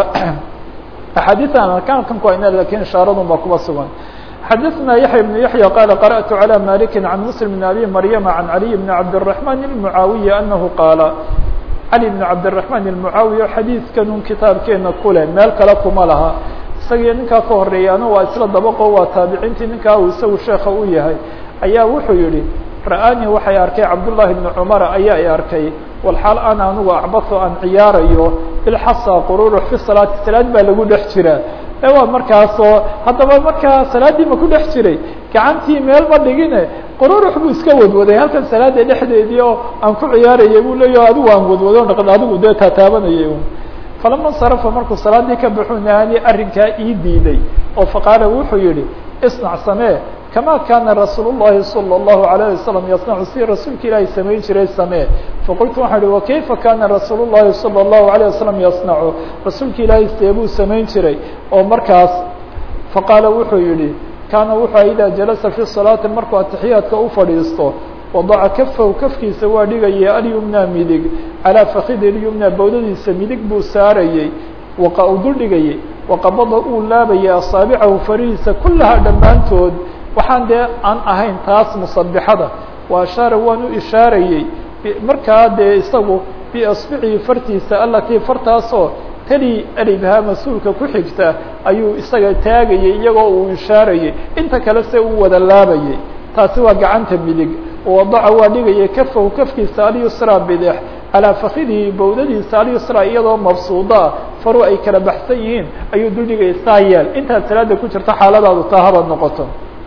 axaadiian kankan ku ayna lakin ishaaradun baa kuba sugan xadaثna yaحya بن yaحyى qala qarأtu عalى maliki can muslim بn abi maryama can عaliي بn cabdالرaحman الmucaawiyi anahu qaala cali بn cabdالرaحman الmucaawiya xadiidkanun kitaabkeena kule meel kale kuma laha isagii ninkaa ka horeeyaana waa isla dabaqo waa taabiciintii ninkaa uu isagu sheeka u yahay ayaa wuxuu yihi ra'aanii waxay arkay cabduلlahi بn cmar ayaa i arkay walxaal ana anugu acbaso aan ciyaarayo bilxasa qururux fi salaati salaad baa lagu dhex jiraa waa markaasoo haddaba markaa salaaddii ma ku dhex jiray gacantii meel ma dhigine qururux buu iska wadwaday halkan salaada dhexdeedii oo aan ku ciyaarayay buu leeyaho adigu aan wadwado dhaqan adigu dee taataabanayay falama sarafa markuu salaaddii ka baxuu naani arrinkaa ii diiday oo faqaala wuxuu yihi isnac samee kama kana rasuul الlahi salى الlahu عalيه wasalam yasnacu si rasuulka ilaahay samayn jiray samee faqultu waxaan ihi wakayfa kana rasuul الlahi salى الlahu عalيه wasalam yasnacu rasuulka ilaahay see buu samayn jiray oo markaas faqaala wuxuu yihi kaana wuxuu idaa jalasa fi salaati markuu atixiyaadka u fadhiisto wadaca kafahu kafkiisa waa dhigaya alyumna midig calaa fakidi اlyumna bawdadiisa midig buu saarayey u dul dhigayay waqabada uu laabayay asaabicahu farihiisa kulaha dhammaantood waxaan dee aan ahayn taas musabixada waa ashaara waan u ishaarayey markaa dee isagu biasbicihi fartiisa alatii fartaasoo tali alibhaa mas-uulka ku xigta ayuu isaga taagayay iyagoo uu ishaarayay inta kale se uu wada laabayay taasi waa gacanta midig wadaca waa dhigayay kafahu kafkiisa alyusra bidix calaa fakidihi bawdadiisa alyusra iyadoo mabsuudaa faru ay kala baxsan yihiin ayuu duldhigaya saa yeel intaad salaada ku jirto xaaladaadu taa haba noqoto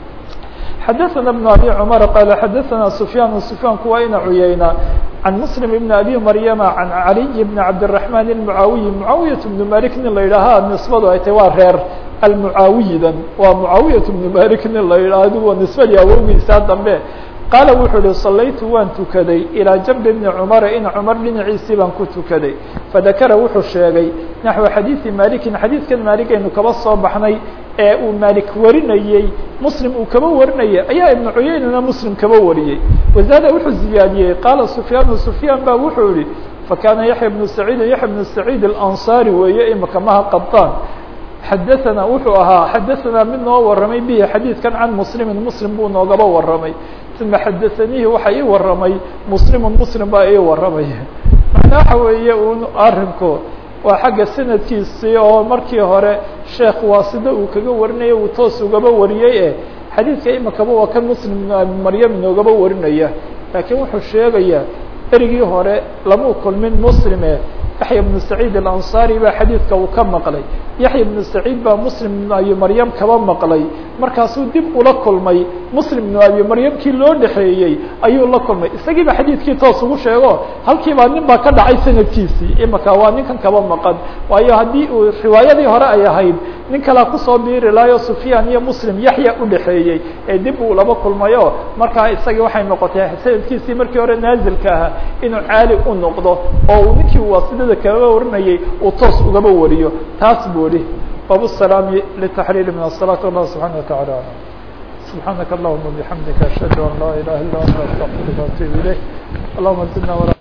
xadaثna بن abي cmar qala xadaثna sufyaan sufyaanku waa ina cuyeyna can mslim بn abi maryama can caliي bn cabdالرaحman الmucaawiyi mucaawiyaة bn malik nin la yidhaaha nisbadu ay tay waa reer almucaawiyidan waa mucaawiyaة bn malik nin la yidhaha adigu nisbadii awowgiisaa dambe qaala wuxuu uhi salaytu waan tukaday ilىa jambi bni cumara in cumar dhinaciisii baan ku tukaday fadakara wuxuu sheegay naxو xadiiثi malikin xadiidkan maalik aynu kaba soo baxnay ee uu maalik warinayey muslim uu kaba warinayay ayaa ibnu cuyeynana muslim kaba wariyey wazaada wuxuu ziyaadiyey qaala sufyaanu sufyaan ba wuxuu yihi fakana yaxya bnu saciid yaxya bnu saciid alansaari weeye imaka maha qabtaan xadaثana wuxuu ahaa xadaثanaa mid noo waramay bihi xadiidkan can muslimin muslim buu noogaba waramay uma xadaثanihi waxa ii waramay muslimun muslim baa ii waramay macnaa waxa weeye un arinku waa xagga sanadkiisii oo markii hore sheekh waasida uu kaga warinaya uu toos ugaba wariyey xadiidka imakaba waa kan muslim maryam inoogaba warinaya laakiin wuxuu sheegayaa erigii hore lamuu kulmin muslime yaxya bnu saciid alansaari baa xadiidka uu ka maqlay yaxya bnu saciid baa muslim ibnu abi maryam kaba maqlay markaasuu dib ula kulmay muslim ibnu abi maryam kii loo dhexeeyey ayuu la kulmay isagiiba xadiidkii toos ugu sheego halkiibaa nin baa ka dhacay sanadkiisii imaka waa ninkan kaba maqan waayo haddii uu riwaayadii hore ay ahayd nin kalaa kusoo biiri lahayo sufyaan iyo muslim yaxya udhexeeyey ee dib uu laba kulmayo markaa isagii waxay noqotay sanadkiisii markii hore naazilka ahaa inuu caali u noqdo oo uu ninkii waasidada kaba warinayay uu toos ugaba wariyo taas buu ihi bab الsalaami lلتaxriir min الصلاة والله subحanaه وataعalى aعلم subحaanaka اللهma بحamdika أشhهadu an laa ilaha illa anta astغfirka وatub ilayk اللهma zidna